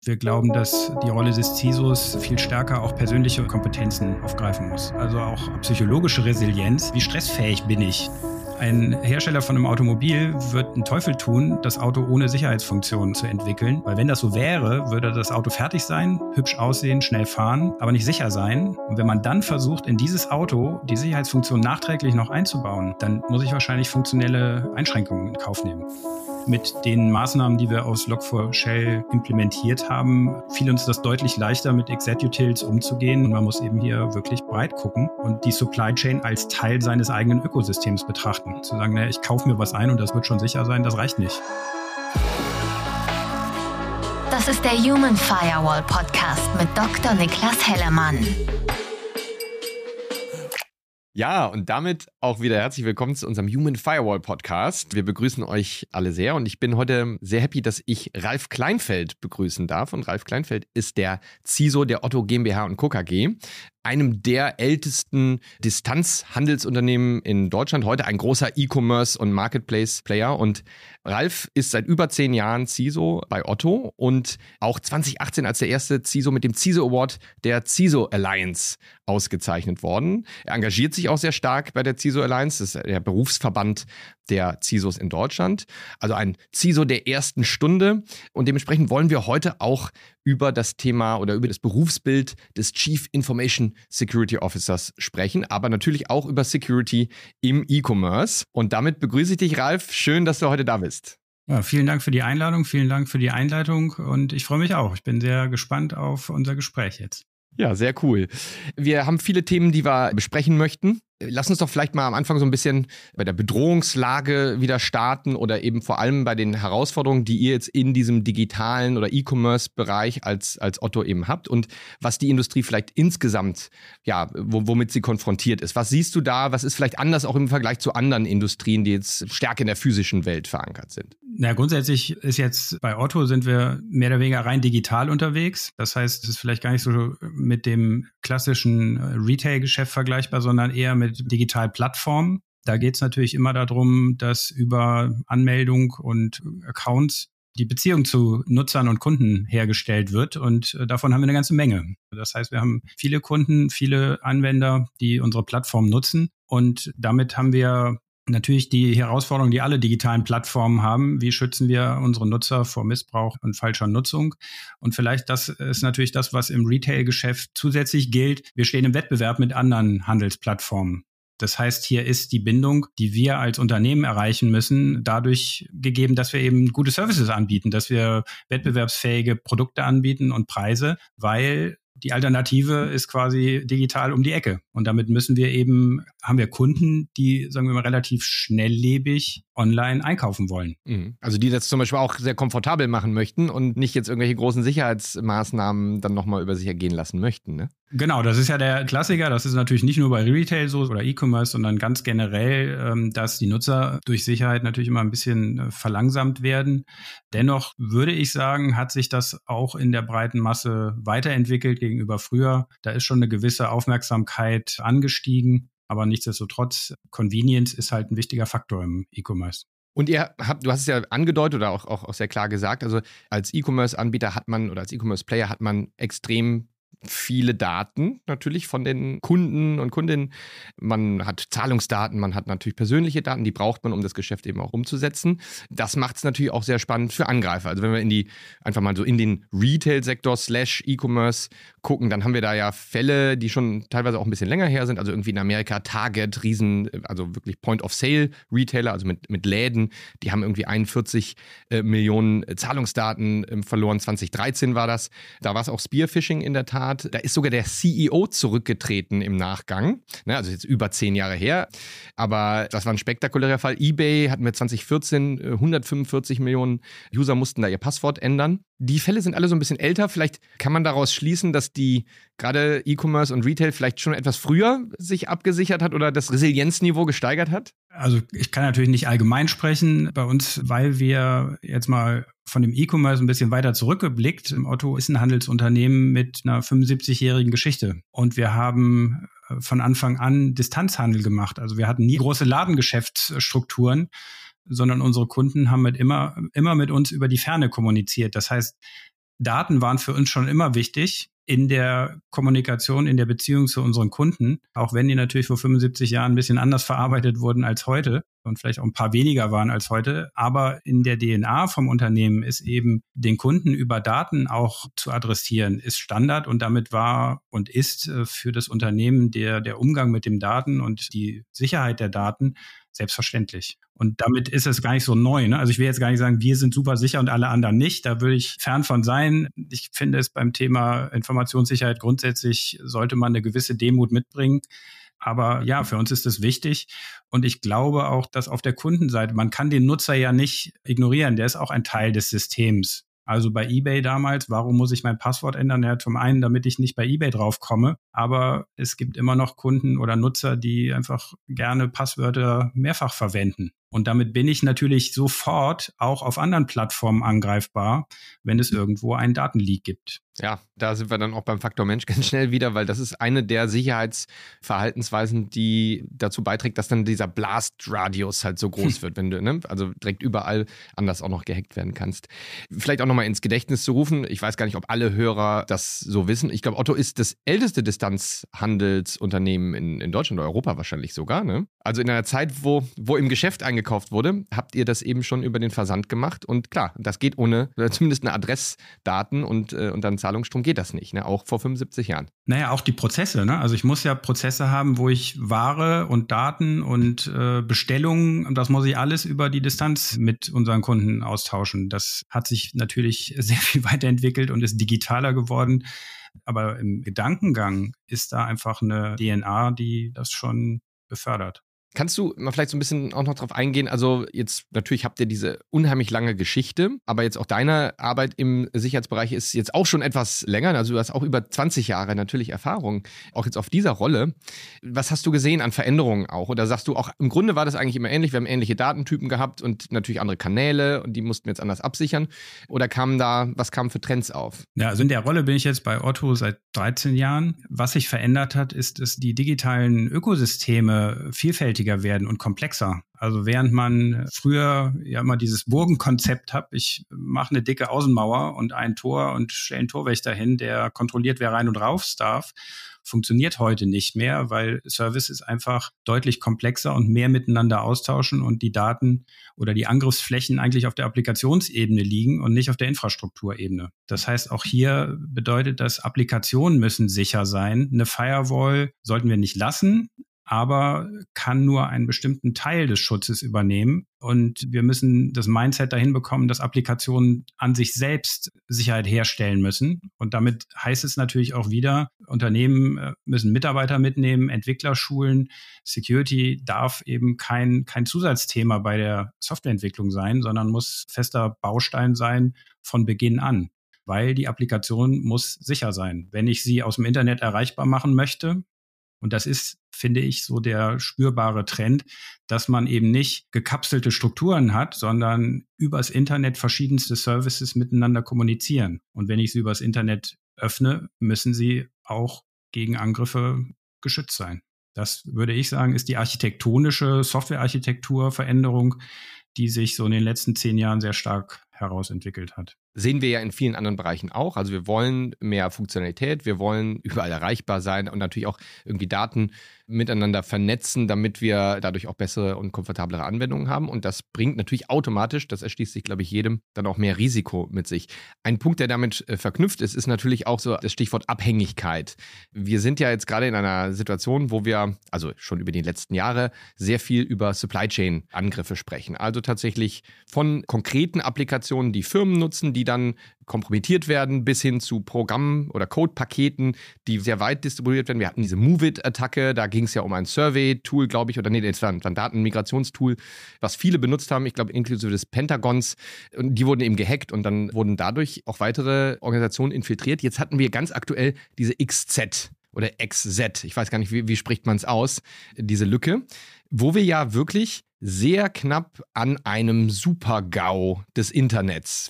Wir glauben, dass die Rolle des CISOs viel stärker auch persönliche Kompetenzen aufgreifen muss. Also auch psychologische Resilienz. Wie stressfähig bin ich? Ein Hersteller von einem Automobil wird einen Teufel tun, das Auto ohne Sicherheitsfunktionen zu entwickeln. Weil wenn das so wäre, würde das Auto fertig sein, hübsch aussehen, schnell fahren, aber nicht sicher sein. Und wenn man dann versucht, in dieses Auto die Sicherheitsfunktion nachträglich noch einzubauen, dann muss ich wahrscheinlich funktionelle Einschränkungen in Kauf nehmen. Mit den Maßnahmen, die wir aus Log4Shell implementiert haben, fiel uns das deutlich leichter, mit Executils umzugehen. Und man muss eben hier wirklich breit gucken und die Supply Chain als Teil seines eigenen Ökosystems betrachten. Zu sagen, naja, ich kaufe mir was ein und das wird schon sicher sein, das reicht nicht. Das ist der Human Firewall Podcast mit Dr. Niklas Hellermann. Ja, und damit auch wieder herzlich willkommen zu unserem Human Firewall Podcast. Wir begrüßen euch alle sehr und ich bin heute sehr happy, dass ich Ralf Kleinfeld begrüßen darf. Und Ralf Kleinfeld ist der CISO der Otto GmbH & Co. KG, einem der ältesten Distanzhandelsunternehmen in Deutschland, heute ein großer E-Commerce- und Marketplace-Player. Und Ralf ist seit über 10 Jahren CISO bei Otto und auch 2018 als der erste CISO mit dem CISO Award der CISO Alliance ausgezeichnet worden. Er engagiert sich auch sehr stark bei der CISO Alliance, das ist der Berufsverband der CISOs in Deutschland. Also ein CISO der ersten Stunde. Und dementsprechend wollen wir heute auch über das Thema oder über das Berufsbild des Chief Information Security Officers sprechen, aber natürlich auch über Security im E-Commerce. Und damit begrüße ich dich, Ralf. Schön, dass du heute da bist. Ja, vielen Dank für die Einladung, vielen Dank für die Einleitung und ich freue mich auch. Ich bin sehr gespannt auf unser Gespräch jetzt. Ja, sehr cool. Wir haben viele Themen, die wir besprechen möchten. Lass uns doch vielleicht mal am Anfang so ein bisschen bei der Bedrohungslage wieder starten oder eben vor allem bei den Herausforderungen, die ihr jetzt in diesem digitalen oder E-Commerce-Bereich als Otto eben habt und was die Industrie vielleicht insgesamt, ja, womit sie konfrontiert ist. Was siehst du da? Was ist vielleicht anders auch im Vergleich zu anderen Industrien, die jetzt stärker in der physischen Welt verankert sind? Na, grundsätzlich ist jetzt bei Otto sind wir mehr oder weniger rein digital unterwegs. Das heißt, es ist vielleicht gar nicht so mit dem klassischen Retail-Geschäft vergleichbar, sondern eher mit digitalen Plattformen. Da geht es natürlich immer darum, dass über Anmeldung und Accounts die Beziehung zu Nutzern und Kunden hergestellt wird und davon haben wir eine ganze Menge. Das heißt, wir haben viele Kunden, viele Anwender, die unsere Plattform nutzen und damit haben wir natürlich die Herausforderung, die alle digitalen Plattformen haben. Wie schützen wir unsere Nutzer vor Missbrauch und falscher Nutzung? Und vielleicht das ist natürlich das, was im Retail-Geschäft zusätzlich gilt. Wir stehen im Wettbewerb mit anderen Handelsplattformen. Das heißt, hier ist die Bindung, die wir als Unternehmen erreichen müssen, dadurch gegeben, dass wir eben gute Services anbieten, dass wir wettbewerbsfähige Produkte anbieten und Preise, weil die Alternative ist quasi digital um die Ecke. Und damit haben wir Kunden, die, sagen wir mal, relativ schnelllebig online einkaufen wollen. Also die das zum Beispiel auch sehr komfortabel machen möchten und nicht jetzt irgendwelche großen Sicherheitsmaßnahmen dann nochmal über sich ergehen lassen möchten, ne? Genau, das ist ja der Klassiker. Das ist natürlich nicht nur bei Retail so oder E-Commerce, sondern ganz generell, dass die Nutzer durch Sicherheit natürlich immer ein bisschen verlangsamt werden. Dennoch würde ich sagen, hat sich das auch in der breiten Masse weiterentwickelt gegenüber früher. Da ist schon eine gewisse Aufmerksamkeit angestiegen. Aber nichtsdestotrotz, Convenience ist halt ein wichtiger Faktor im E-Commerce. Und du hast es ja angedeutet oder auch sehr klar gesagt, also als E-Commerce-Anbieter hat man oder als E-Commerce-Player hat man extrem viele Daten natürlich von den Kunden und Kundinnen. Man hat Zahlungsdaten, man hat natürlich persönliche Daten, die braucht man, um das Geschäft eben auch umzusetzen. Das macht es natürlich auch sehr spannend für Angreifer. Also wenn wir einfach mal so in den Retail-Sektor / E-Commerce gucken, dann haben wir da ja Fälle, die schon teilweise auch ein bisschen länger her sind. Also irgendwie in Amerika Target, also wirklich Point-of-Sale-Retailer, also mit Läden, die haben irgendwie 41 Millionen Zahlungsdaten verloren. 2013 war das. Da war es auch Spearphishing in der Tat. Da ist sogar der CEO zurückgetreten im Nachgang. Also jetzt über 10 Jahre her. Aber das war ein spektakulärer Fall. eBay hatten wir 2014 145 Millionen User mussten da ihr Passwort ändern. Die Fälle sind alle so ein bisschen älter. Vielleicht kann man daraus schließen, dass die gerade E-Commerce und Retail vielleicht schon etwas früher sich abgesichert hat oder das Resilienzniveau gesteigert hat? Also ich kann natürlich nicht allgemein sprechen. Bei uns, weil wir jetzt mal von dem E-Commerce ein bisschen weiter zurückgeblickt. Otto ist ein Handelsunternehmen mit einer 75-jährigen Geschichte. Und wir haben von Anfang an Distanzhandel gemacht. Also wir hatten nie große Ladengeschäftsstrukturen, sondern unsere Kunden haben immer mit uns über die Ferne kommuniziert. Das heißt, Daten waren für uns schon immer wichtig in der Kommunikation, in der Beziehung zu unseren Kunden, auch wenn die natürlich vor 75 Jahren ein bisschen anders verarbeitet wurden als heute und vielleicht auch ein paar weniger waren als heute. Aber in der DNA vom Unternehmen ist eben, den Kunden über Daten auch zu adressieren, ist Standard, und damit war und ist für das Unternehmen der Umgang mit den Daten und die Sicherheit der Daten selbstverständlich. Und damit ist es gar nicht so neu, ne? Also ich will jetzt gar nicht sagen, wir sind super sicher und alle anderen nicht. Da würde ich fern von sein. Ich finde es beim Thema Informationssicherheit grundsätzlich sollte man eine gewisse Demut mitbringen. Aber ja, für uns ist es wichtig. Und ich glaube auch, dass auf der Kundenseite, man kann den Nutzer ja nicht ignorieren. Der ist auch ein Teil des Systems. Also bei eBay damals, warum muss ich mein Passwort ändern? Ja, zum einen, damit ich nicht bei eBay draufkomme. Aber es gibt immer noch Kunden oder Nutzer, die einfach gerne Passwörter mehrfach verwenden. Und damit bin ich natürlich sofort auch auf anderen Plattformen angreifbar, wenn es irgendwo einen Datenleak gibt. Ja, da sind wir dann auch beim Faktor Mensch ganz schnell wieder, weil das ist eine der Sicherheitsverhaltensweisen, die dazu beiträgt, dass dann dieser Blast-Radius halt so groß wird, wenn du, also direkt überall anders auch noch gehackt werden kannst. Vielleicht auch nochmal ins Gedächtnis zu rufen, ich weiß gar nicht, ob alle Hörer das so wissen. Ich glaube, Otto ist das älteste Distanzhandelsunternehmen in Deutschland oder Europa wahrscheinlich sogar, ne? Also in einer Zeit, wo im Geschäft eingekauft wurde, habt ihr das eben schon über den Versand gemacht. Und klar, das geht ohne, oder zumindest eine Adressdaten und dann Zahlungsstrom geht das nicht, ne? Auch vor 75 Jahren. Naja, auch die Prozesse, ne? Also ich muss ja Prozesse haben, wo ich Ware und Daten und Bestellungen, das muss ich alles über die Distanz mit unseren Kunden austauschen. Das hat sich natürlich sehr viel weiterentwickelt und ist digitaler geworden. Aber im Gedankengang ist da einfach eine DNA, die das schon befördert. Kannst du mal vielleicht so ein bisschen auch noch drauf eingehen? Also jetzt natürlich habt ihr diese unheimlich lange Geschichte, aber jetzt auch deine Arbeit im Sicherheitsbereich ist jetzt auch schon etwas länger. Also du hast auch über 20 Jahre natürlich Erfahrung, auch jetzt auf dieser Rolle. Was hast du gesehen an Veränderungen auch? Oder sagst du auch, im Grunde war das eigentlich immer ähnlich, wir haben ähnliche Datentypen gehabt und natürlich andere Kanäle und die mussten wir jetzt anders absichern? Oder was kamen für Trends auf? Ja, also in der Rolle bin ich jetzt bei Otto seit 13 Jahren. Was sich verändert hat, ist, dass die digitalen Ökosysteme vielfältiger werden und komplexer. Also während man früher ja immer dieses Burgenkonzept hat, ich mache eine dicke Außenmauer und ein Tor und stelle einen Torwächter hin, der kontrolliert, wer rein und raus darf, funktioniert heute nicht mehr, weil Services einfach deutlich komplexer und mehr miteinander austauschen und die Daten oder die Angriffsflächen eigentlich auf der Applikationsebene liegen und nicht auf der Infrastrukturebene. Das heißt, auch hier bedeutet das, Applikationen müssen sicher sein. Eine Firewall sollten wir nicht lassen, aber kann nur einen bestimmten Teil des Schutzes übernehmen. Und wir müssen das Mindset dahin bekommen, dass Applikationen an sich selbst Sicherheit herstellen müssen. Und damit heißt es natürlich auch wieder, Unternehmen müssen Mitarbeiter mitnehmen, Entwickler schulen. Security darf eben kein Zusatzthema bei der Softwareentwicklung sein, sondern muss fester Baustein sein von Beginn an. Weil die Applikation muss sicher sein. Wenn ich sie aus dem Internet erreichbar machen möchte, und das ist, finde ich, so der spürbare Trend, dass man eben nicht gekapselte Strukturen hat, sondern übers Internet verschiedenste Services miteinander kommunizieren. Und wenn ich sie übers Internet öffne, müssen sie auch gegen Angriffe geschützt sein. Das, würde ich sagen, ist die architektonische Softwarearchitekturveränderung, die sich so in den letzten 10 Jahren sehr stark herausentwickelt hat. Sehen wir ja in vielen anderen Bereichen auch. Also wir wollen mehr Funktionalität, wir wollen überall erreichbar sein und natürlich auch irgendwie Daten miteinander vernetzen, damit wir dadurch auch bessere und komfortablere Anwendungen haben. Und das bringt natürlich automatisch, das erschließt sich, glaube ich, jedem, dann auch mehr Risiko mit sich. Ein Punkt, der damit verknüpft ist natürlich auch so das Stichwort Abhängigkeit. Wir sind ja jetzt gerade in einer Situation, wo wir, also schon über die letzten Jahre, sehr viel über Supply Chain Angriffe sprechen. Also tatsächlich von konkreten Applikationen, die Firmen nutzen, die dann kompromittiert werden, bis hin zu Programmen oder Codepaketen, die sehr weit distribuiert werden. Wir hatten diese MOVEit-Attacke, da ging es ja um ein Survey-Tool, glaube ich, oder nee, das war ein Datenmigrationstool, was viele benutzt haben, ich glaube inklusive des Pentagons. Und die wurden eben gehackt und dann wurden dadurch auch weitere Organisationen infiltriert. Jetzt hatten wir ganz aktuell diese XZ oder XZ, ich weiß gar nicht, wie spricht man es aus, diese Lücke, wo wir ja wirklich sehr knapp an einem Super-GAU des Internets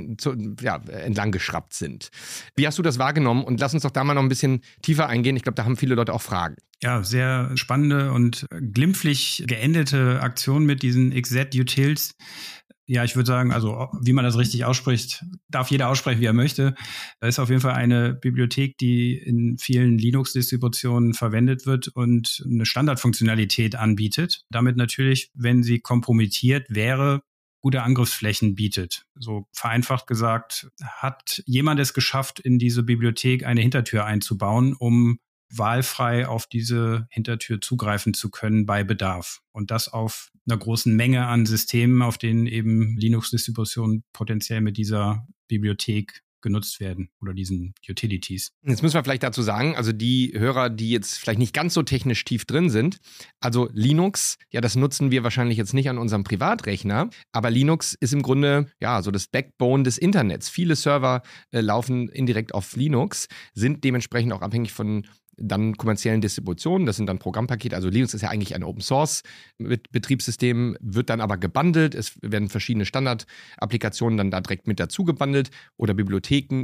entlang geschraubt sind. Wie hast du das wahrgenommen? Und lass uns doch da mal noch ein bisschen tiefer eingehen. Ich glaube, da haben viele Leute auch Fragen. Ja, sehr spannende und glimpflich geendete Aktion mit diesen XZ-Utils. Ja, ich würde sagen, also wie man das richtig ausspricht, darf jeder aussprechen, wie er möchte. Da ist auf jeden Fall eine Bibliothek, die in vielen Linux-Distributionen verwendet wird und eine Standardfunktionalität anbietet. Damit natürlich, wenn sie kompromittiert wäre, gute Angriffsflächen bietet. So vereinfacht gesagt, hat jemand es geschafft, in diese Bibliothek eine Hintertür einzubauen, um wahlfrei auf diese Hintertür zugreifen zu können bei Bedarf. Und das auf einer großen Menge an Systemen, auf denen eben Linux-Distributionen potenziell mit dieser Bibliothek genutzt werden oder diesen Utilities. Jetzt müssen wir vielleicht dazu sagen, also die Hörer, die jetzt vielleicht nicht ganz so technisch tief drin sind, also Linux, ja, das nutzen wir wahrscheinlich jetzt nicht an unserem Privatrechner, aber Linux ist im Grunde, ja, so das Backbone des Internets. Viele Server laufen indirekt auf Linux, sind dementsprechend auch abhängig von dann kommerziellen Distributionen, das sind dann Programmpakete, also Linux ist ja eigentlich ein Open-Source-Betriebssystem, wird dann aber gebundelt, es werden verschiedene Standard-Applikationen dann da direkt mit dazu gebundelt oder Bibliotheken.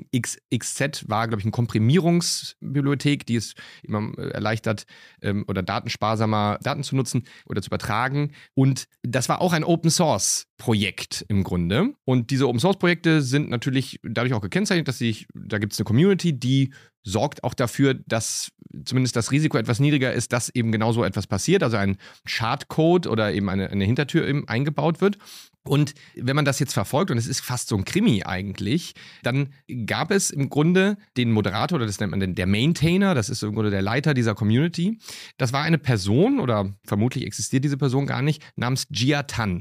XZ war, glaube ich, eine Komprimierungsbibliothek, die es immer erleichtert oder datensparsamer Daten zu nutzen oder zu übertragen, und das war auch ein Open-Source-Projekt im Grunde, und diese Open-Source-Projekte sind natürlich dadurch auch gekennzeichnet, dass da gibt es eine Community, die sorgt auch dafür, dass zumindest das Risiko etwas niedriger ist, dass eben genau so etwas passiert, also ein Schadcode oder eben eine Hintertür eben eingebaut wird. Und wenn man das jetzt verfolgt, und es ist fast so ein Krimi eigentlich, dann gab es im Grunde den Moderator, oder das nennt man der Maintainer, das ist im Grunde der Leiter dieser Community. Das war eine Person, oder vermutlich existiert diese Person gar nicht, namens Jia Tan.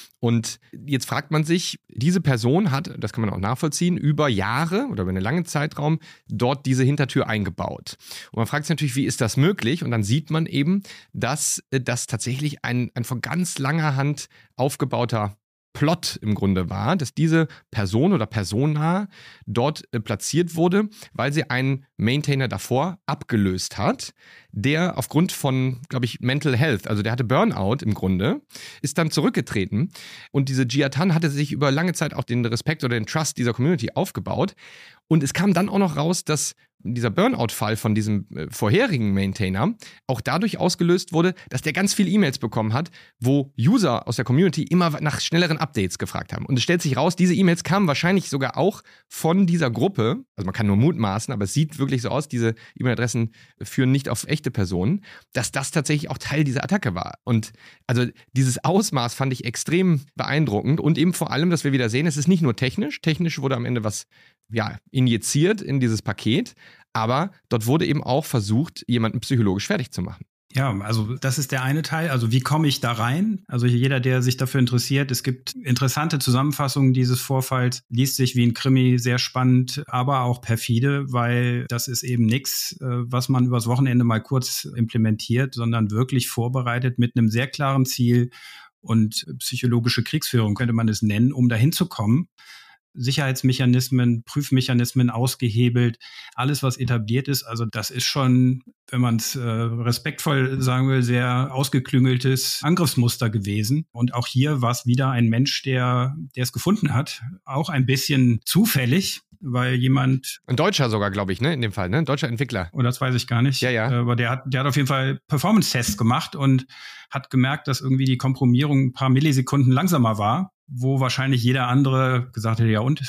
Und jetzt fragt man sich, diese Person hat, das kann man auch nachvollziehen, über Jahre oder über einen langen Zeitraum dort diese Hintertür eingebaut. Und man fragt sich natürlich, wie ist das möglich? Und dann sieht man eben, dass das tatsächlich ein von ganz langer Hand aufgebauter Plot im Grunde war, dass diese Person oder Persona dort platziert wurde, weil sie einen Maintainer davor abgelöst hat, der aufgrund von, glaube ich, Mental Health, also der hatte Burnout im Grunde, ist dann zurückgetreten, und diese Jia Tan hatte sich über lange Zeit auch den Respekt oder den Trust dieser Community aufgebaut, und es kam dann auch noch raus, dass dieser Burnout-Fall von diesem vorherigen Maintainer auch dadurch ausgelöst wurde, dass der ganz viele E-Mails bekommen hat, wo User aus der Community immer nach schnelleren Updates gefragt haben. Und es stellt sich raus, diese E-Mails kamen wahrscheinlich sogar auch von dieser Gruppe, also man kann nur mutmaßen, aber es sieht wirklich so aus, diese E-Mail-Adressen führen nicht auf echte Personen, dass das tatsächlich auch Teil dieser Attacke war. Und also dieses Ausmaß fand ich extrem beeindruckend, und eben vor allem, dass wir wieder sehen, es ist nicht nur technisch wurde am Ende was injiziert in dieses Paket, aber dort wurde eben auch versucht, jemanden psychologisch fertig zu machen. Ja, also das ist der eine Teil. Also wie komme ich da rein? Also jeder, der sich dafür interessiert, es gibt interessante Zusammenfassungen dieses Vorfalls, liest sich wie ein Krimi, sehr spannend, aber auch perfide, weil das ist eben nichts, was man übers Wochenende mal kurz implementiert, sondern wirklich vorbereitet mit einem sehr klaren Ziel, und psychologische Kriegsführung könnte man es nennen, um dahin zu kommen. Sicherheitsmechanismen, Prüfmechanismen ausgehebelt, alles, was etabliert ist. Also das ist schon, wenn man es respektvoll sagen will, sehr ausgeklüngeltes Angriffsmuster gewesen. Und auch hier war es wieder ein Mensch, der es gefunden hat. Auch ein bisschen zufällig, weil jemand... Ein Deutscher sogar, glaube ich, ne, in dem Fall, ne? Ein deutscher Entwickler. Oder das weiß ich gar nicht. Ja. Aber der hat auf jeden Fall Performance-Tests gemacht und hat gemerkt, dass irgendwie die Komprimierung ein paar Millisekunden langsamer war, wo wahrscheinlich jeder andere gesagt hätte, ja und?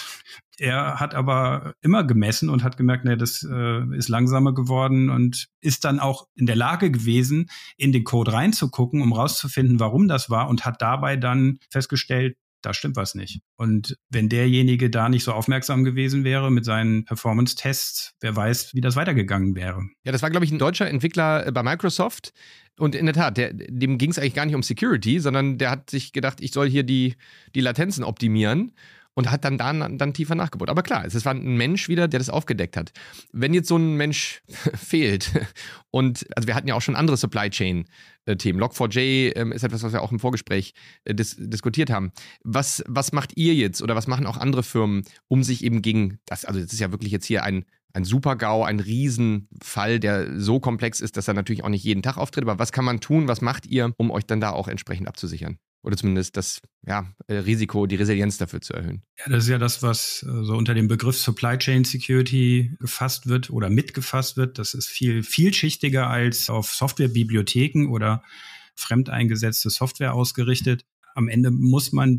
Er hat aber immer gemessen und hat gemerkt, ne, das ist langsamer geworden, und ist dann auch in der Lage gewesen, in den Code reinzugucken, um rauszufinden, warum das war, und hat dabei dann festgestellt, da stimmt was nicht. Und wenn derjenige da nicht so aufmerksam gewesen wäre mit seinen Performance-Tests, wer weiß, wie das weitergegangen wäre. Ja, das war, glaube ich, ein deutscher Entwickler bei Microsoft. Und in der Tat, dem ging es eigentlich gar nicht um Security, sondern der hat sich gedacht, ich soll hier die Latenzen optimieren. Und hat dann tiefer nachgebohrt. Aber klar, es war ein Mensch wieder, der das aufgedeckt hat. Wenn jetzt so ein Mensch fehlt, und also wir hatten ja auch schon andere Supply Chain-Themen. Log4j ist etwas, was wir auch im Vorgespräch diskutiert haben. Was macht ihr jetzt oder was machen auch andere Firmen, um sich eben gegen das, also das ist ja wirklich jetzt hier ein Super-GAU, ein Riesenfall, der so komplex ist, dass er natürlich auch nicht jeden Tag auftritt. Aber was kann man tun, was macht ihr, um euch dann da auch entsprechend abzusichern? Oder zumindest das Risiko, die Resilienz dafür zu erhöhen. Ja, das ist ja das, was so unter dem Begriff Supply Chain Security gefasst wird oder mitgefasst wird. Das ist viel vielschichtiger als auf Softwarebibliotheken oder fremd eingesetzte Software ausgerichtet. am Ende muss man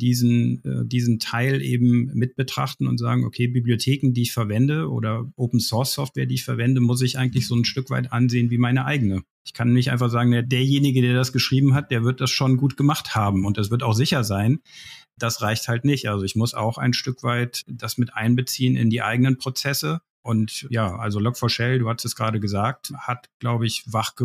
diesen Teil eben mit betrachten und sagen, okay, Bibliotheken, die ich verwende oder Open-Source-Software, die ich verwende, muss ich eigentlich so ein Stück weit ansehen wie meine eigene. Ich kann nicht einfach sagen, derjenige, der das geschrieben hat, der wird das schon gut gemacht haben und das wird auch sicher sein. Das reicht halt nicht. Also ich muss auch ein Stück weit das mit einbeziehen in die eigenen Prozesse. Und ja, also Log4Shell, du hast es gerade gesagt, hat, glaube ich,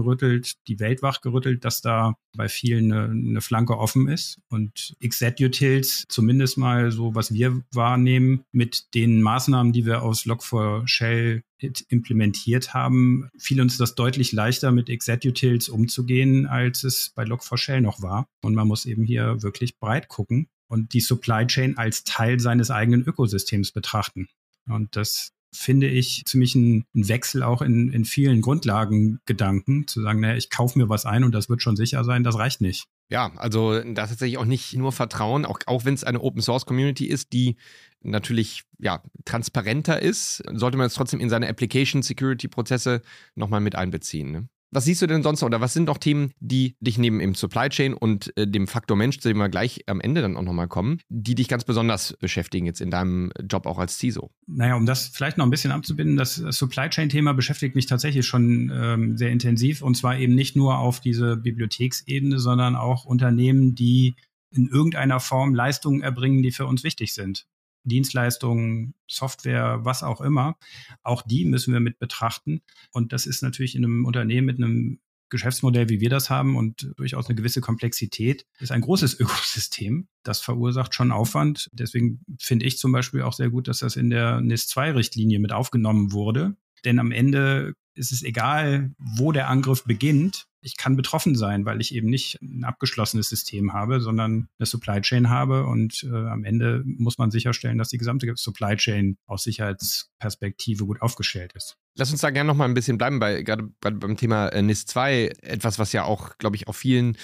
die Welt wachgerüttelt, dass da bei vielen eine Flanke offen ist. Und XZ-Utils, zumindest mal so, was wir wahrnehmen, mit den Maßnahmen, die wir aus Log4Shell implementiert haben, fiel uns das deutlich leichter, mit XZ-Utils umzugehen, als es bei Log4Shell noch war. Und man muss eben hier wirklich breit gucken und die Supply Chain als Teil seines eigenen Ökosystems betrachten. Und das finde ich ziemlich ein Wechsel auch in vielen Grundlagengedanken, zu sagen, ich kaufe mir was ein und das wird schon sicher sein, das reicht nicht. Ja, also da ist tatsächlich auch nicht nur Vertrauen, auch wenn es eine Open-Source-Community ist, die natürlich transparenter ist, sollte man es trotzdem in seine Application-Security-Prozesse nochmal mit einbeziehen, ne? Was siehst du denn sonst noch, oder was sind noch Themen, die dich neben dem Supply Chain und dem Faktor Mensch, zu dem wir gleich am Ende dann auch nochmal kommen, die dich ganz besonders beschäftigen jetzt in deinem Job auch als CISO? Naja, um das vielleicht noch ein bisschen abzubinden, das Supply Chain-Thema beschäftigt mich tatsächlich schon sehr intensiv, und zwar eben nicht nur auf diese Bibliotheksebene, sondern auch Unternehmen, die in irgendeiner Form Leistungen erbringen, die für uns wichtig sind. Dienstleistungen, Software, was auch immer, auch die müssen wir mit betrachten. Und das ist natürlich in einem Unternehmen mit einem Geschäftsmodell, wie wir das haben, und durchaus eine gewisse Komplexität, ist ein großes Ökosystem. Das verursacht schon Aufwand. Deswegen finde ich zum Beispiel auch sehr gut, dass das in der NIS-2-Richtlinie mit aufgenommen wurde. Denn am Ende ist es egal, wo der Angriff beginnt. Ich kann betroffen sein, weil ich eben nicht ein abgeschlossenes System habe, sondern eine Supply Chain habe. Und am Ende muss man sicherstellen, dass die gesamte Supply Chain aus Sicherheitsperspektive gut aufgestellt ist. Lass uns da gerne noch mal ein bisschen bleiben, gerade beim Thema NIS-2, etwas, was ja auch, glaube ich, auf vielen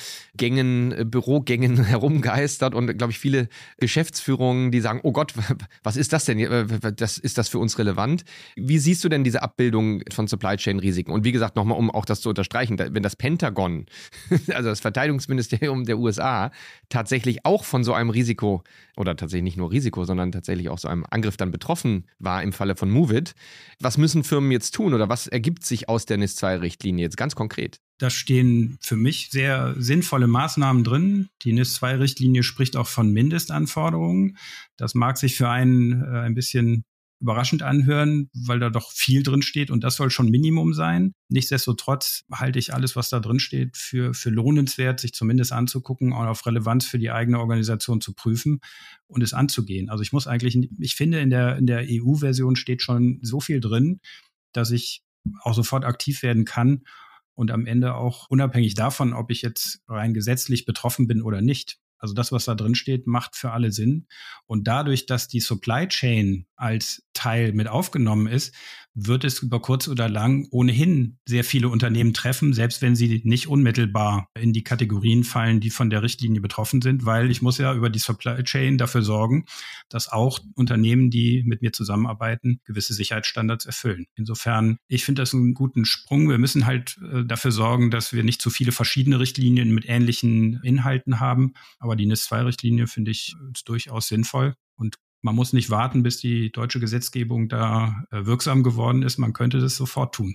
Bürogängen herumgeistert und, glaube ich, viele Geschäftsführungen, die sagen, oh Gott, was ist das denn? Ist das für uns relevant? Wie siehst du denn diese Abbildung von Supply Chain-Risiken? Und wie gesagt, nochmal, um auch das zu unterstreichen, wenn das Pentagon, also das Verteidigungsministerium der USA, tatsächlich auch von so einem Risiko, oder tatsächlich nicht nur Risiko, sondern tatsächlich auch so einem Angriff dann betroffen war im Falle von MOVEit, was müssen Firmen jetzt tun oder was ergibt sich aus der NIS-2-Richtlinie jetzt ganz konkret? Da stehen für mich sehr sinnvolle Maßnahmen drin. Die NIS-2-Richtlinie spricht auch von Mindestanforderungen. Das mag sich für einen ein bisschen überraschend anhören, weil da doch viel drin steht und das soll schon Minimum sein. Nichtsdestotrotz halte ich alles, was da drin steht, für lohnenswert, sich zumindest anzugucken und auf Relevanz für die eigene Organisation zu prüfen und es anzugehen. Also ich finde, in der EU-Version steht schon so viel drin, dass ich auch sofort aktiv werden kann und am Ende auch unabhängig davon, ob ich jetzt rein gesetzlich betroffen bin oder nicht. Also das, was da drin steht, macht für alle Sinn. Und dadurch, dass die Supply Chain als Teil mit aufgenommen ist, wird es über kurz oder lang ohnehin sehr viele Unternehmen treffen, selbst wenn sie nicht unmittelbar in die Kategorien fallen, die von der Richtlinie betroffen sind, weil ich muss ja über die Supply Chain dafür sorgen, dass auch Unternehmen, die mit mir zusammenarbeiten, gewisse Sicherheitsstandards erfüllen. Insofern, ich finde das einen guten Sprung. Wir müssen halt dafür sorgen, dass wir nicht zu viele verschiedene Richtlinien mit ähnlichen Inhalten haben. Aber die NIS-2-Richtlinie finde ich durchaus sinnvoll. Und man muss nicht warten, bis die deutsche Gesetzgebung da wirksam geworden ist. Man könnte das sofort tun.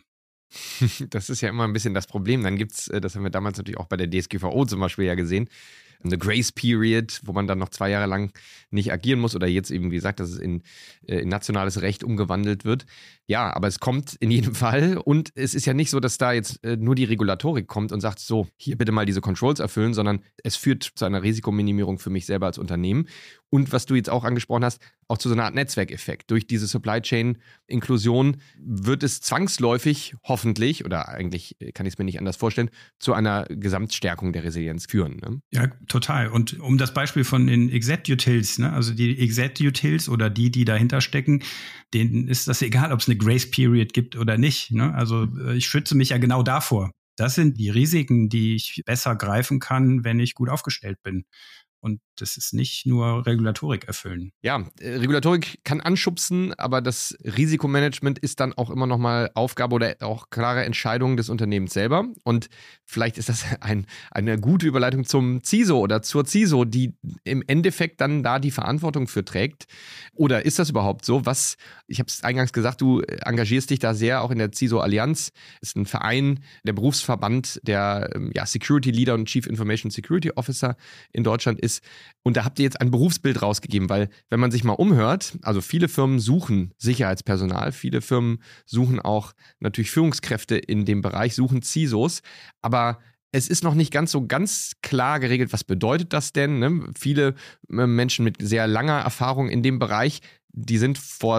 Das ist ja immer ein bisschen das Problem. Dann gibt es, das haben wir damals natürlich auch bei der DSGVO zum Beispiel ja gesehen, eine Grace Period, wo man dann noch 2 Jahre lang nicht agieren muss oder jetzt eben, wie gesagt, dass es in nationales Recht umgewandelt wird. Ja, aber es kommt in jedem Fall und es ist ja nicht so, dass da jetzt nur die Regulatorik kommt und sagt, so, hier bitte mal diese Controls erfüllen, sondern es führt zu einer Risikominimierung für mich selber als Unternehmen und was du jetzt auch angesprochen hast, auch zu so einer Art Netzwerkeffekt. Durch diese Supply Chain Inklusion wird es zwangsläufig, hoffentlich, oder eigentlich kann ich es mir nicht anders vorstellen, zu einer Gesamtstärkung der Resilienz führen. Ne? Ja, total. Und um das Beispiel von den XZ-Utils, ne, also die XZ-Utils oder die dahinter stecken, denen ist das egal, ob es eine Grace Period gibt oder nicht. Ne? Also ich schütze mich ja genau davor. Das sind die Risiken, die ich besser greifen kann, wenn ich gut aufgestellt bin. Und das ist nicht nur Regulatorik erfüllen. Ja, Regulatorik kann anschubsen, aber das Risikomanagement ist dann auch immer nochmal Aufgabe oder auch klare Entscheidung des Unternehmens selber. Und vielleicht ist das eine gute Überleitung zum CISO oder zur CISO, die im Endeffekt dann da die Verantwortung für trägt. Oder ist das überhaupt so? Ich habe es eingangs gesagt, du engagierst dich da sehr auch in der CISO-Allianz. Das ist ein Verein, der Berufsverband der Security Leader und Chief Information Security Officer in Deutschland ist. Und da habt ihr jetzt ein Berufsbild rausgegeben, weil wenn man sich mal umhört, also viele Firmen suchen Sicherheitspersonal, viele Firmen suchen auch natürlich Führungskräfte in dem Bereich, suchen CISOs, aber es ist noch nicht ganz klar geregelt, was bedeutet das denn? Ne? Viele Menschen mit sehr langer Erfahrung in dem Bereich, die sind vor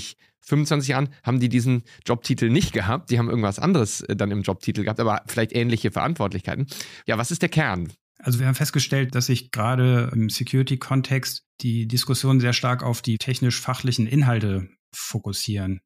25 Jahren, haben die diesen Jobtitel nicht gehabt, die haben irgendwas anderes dann im Jobtitel gehabt, aber vielleicht ähnliche Verantwortlichkeiten. Ja, was ist der Kern? Also wir haben festgestellt, dass sich gerade im Security-Kontext die Diskussionen sehr stark auf die technisch-fachlichen Inhalte fokussieren.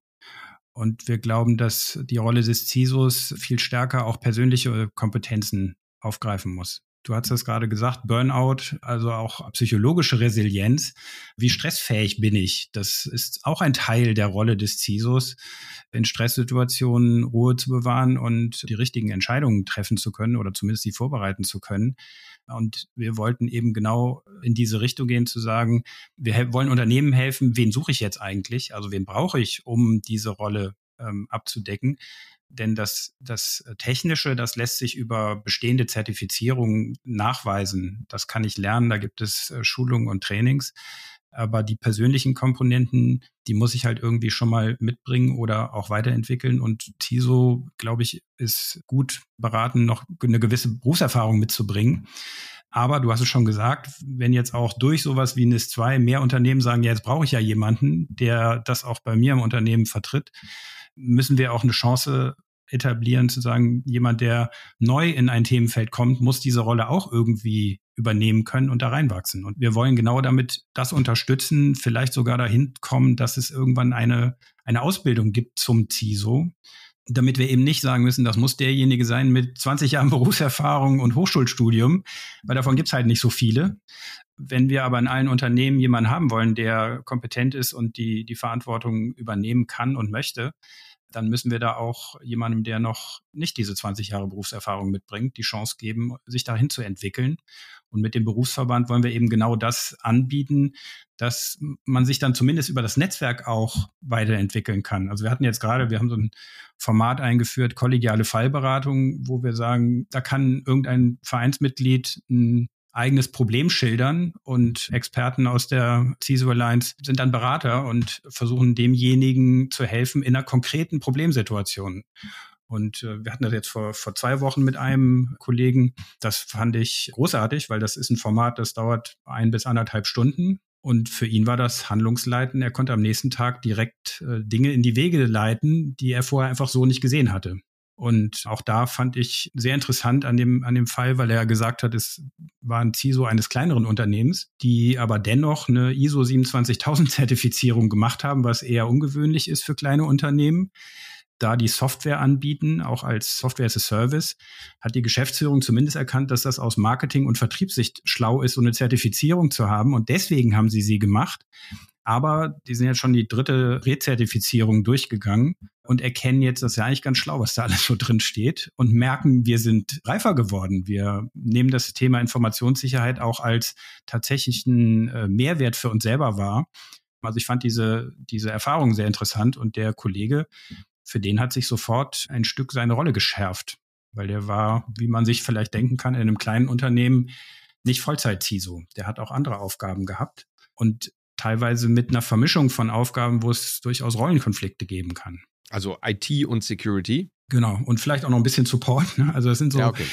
Und wir glauben, dass die Rolle des CISOs viel stärker auch persönliche Kompetenzen aufgreifen muss. Du hast es gerade gesagt, Burnout, also auch psychologische Resilienz. Wie stressfähig bin ich? Das ist auch ein Teil der Rolle des CISOs, in Stresssituationen Ruhe zu bewahren und die richtigen Entscheidungen treffen zu können oder zumindest sie vorbereiten zu können. Und wir wollten eben genau in diese Richtung gehen, zu sagen, wir wollen Unternehmen helfen, wen suche ich jetzt eigentlich? Also wen brauche ich, um diese Rolle abzudecken? Denn das Technische, das lässt sich über bestehende Zertifizierungen nachweisen. Das kann ich lernen, da gibt es Schulungen und Trainings. Aber die persönlichen Komponenten, die muss ich halt irgendwie schon mal mitbringen oder auch weiterentwickeln. Und CISO, glaube ich, ist gut beraten, noch eine gewisse Berufserfahrung mitzubringen. Aber du hast es schon gesagt, wenn jetzt auch durch sowas wie NIS2 mehr Unternehmen sagen, ja, jetzt brauche ich ja jemanden, der das auch bei mir im Unternehmen vertritt, müssen wir auch eine Chance etablieren, zu sagen, jemand, der neu in ein Themenfeld kommt, muss diese Rolle auch irgendwie übernehmen können und da reinwachsen. Und wir wollen genau damit das unterstützen, vielleicht sogar dahin kommen, dass es irgendwann eine Ausbildung gibt zum CISO, damit wir eben nicht sagen müssen, das muss derjenige sein mit 20 Jahren Berufserfahrung und Hochschulstudium, weil davon gibt es halt nicht so viele. Wenn wir aber in allen Unternehmen jemanden haben wollen, der kompetent ist und die Verantwortung übernehmen kann und möchte, dann müssen wir da auch jemandem, der noch nicht diese 20 Jahre Berufserfahrung mitbringt, die Chance geben, sich dahin zu entwickeln. Und mit dem Berufsverband wollen wir eben genau das anbieten, dass man sich dann zumindest über das Netzwerk auch weiterentwickeln kann. Also wir haben so ein Format eingeführt, kollegiale Fallberatung, wo wir sagen, da kann irgendein Vereinsmitglied ein eigenes Problem schildern und Experten aus der CISO Alliance sind dann Berater und versuchen demjenigen zu helfen in einer konkreten Problemsituation. Und wir hatten das jetzt vor 2 Wochen mit einem Kollegen. Das fand ich großartig, weil das ist ein Format, das dauert 1 bis 1,5 Stunden. Und für ihn war das Handlungsleiten. Er konnte am nächsten Tag direkt Dinge in die Wege leiten, die er vorher einfach so nicht gesehen hatte. Und auch da fand ich sehr interessant an dem Fall, weil er gesagt hat, es war ein CISO eines kleineren Unternehmens, die aber dennoch eine ISO 27000 Zertifizierung gemacht haben, was eher ungewöhnlich ist für kleine Unternehmen. Da die Software anbieten, auch als Software as a Service, hat die Geschäftsführung zumindest erkannt, dass das aus Marketing- und Vertriebssicht schlau ist, so eine Zertifizierung zu haben. Und deswegen haben sie gemacht. Aber die sind jetzt schon die 3. Rezertifizierung durchgegangen und erkennen jetzt, das ist ja eigentlich ganz schlau, was da alles so drin steht und merken, wir sind reifer geworden. Wir nehmen das Thema Informationssicherheit auch als tatsächlichen Mehrwert für uns selber wahr. Also ich fand diese Erfahrung sehr interessant und der Kollege, für den hat sich sofort ein Stück seine Rolle geschärft, weil der war, wie man sich vielleicht denken kann, in einem kleinen Unternehmen nicht Vollzeit-CISO. Der hat auch andere Aufgaben gehabt und teilweise mit einer Vermischung von Aufgaben, wo es durchaus Rollenkonflikte geben kann. Also IT und Security. Genau, und vielleicht auch noch ein bisschen Support. Ne? Also das sind so, ja, okay.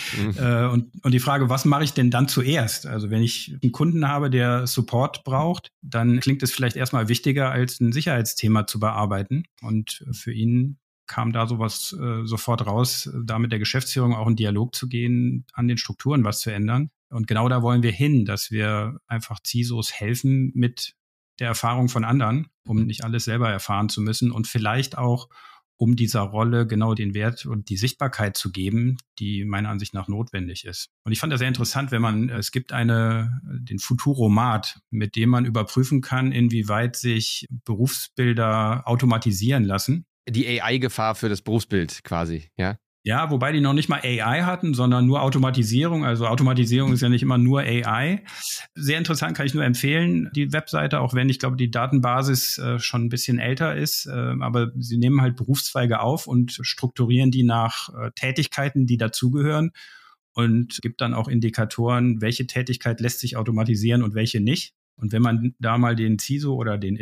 Und die Frage, was mache ich denn dann zuerst? Also wenn ich einen Kunden habe, der Support braucht, dann klingt es vielleicht erstmal wichtiger, als ein Sicherheitsthema zu bearbeiten. Und für ihn kam da sowas sofort raus, da mit der Geschäftsführung auch in Dialog zu gehen, an den Strukturen was zu ändern. Und genau da wollen wir hin, dass wir einfach CISOs helfen mit der Erfahrung von anderen, um nicht alles selber erfahren zu müssen und vielleicht auch, um dieser Rolle genau den Wert und die Sichtbarkeit zu geben, die meiner Ansicht nach notwendig ist. Und ich fand das sehr interessant, es gibt den Futuromat, mit dem man überprüfen kann, inwieweit sich Berufsbilder automatisieren lassen. Die AI-Gefahr für das Berufsbild quasi, ja? Ja, wobei die noch nicht mal AI hatten, sondern nur Automatisierung. Also Automatisierung ist ja nicht immer nur AI. Sehr interessant, kann ich nur empfehlen, die Webseite, auch wenn ich glaube, die Datenbasis schon ein bisschen älter ist. Aber sie nehmen halt Berufszweige auf und strukturieren die nach Tätigkeiten, die dazugehören. Und gibt dann auch Indikatoren, welche Tätigkeit lässt sich automatisieren und welche nicht. Und wenn man da mal den CISO oder den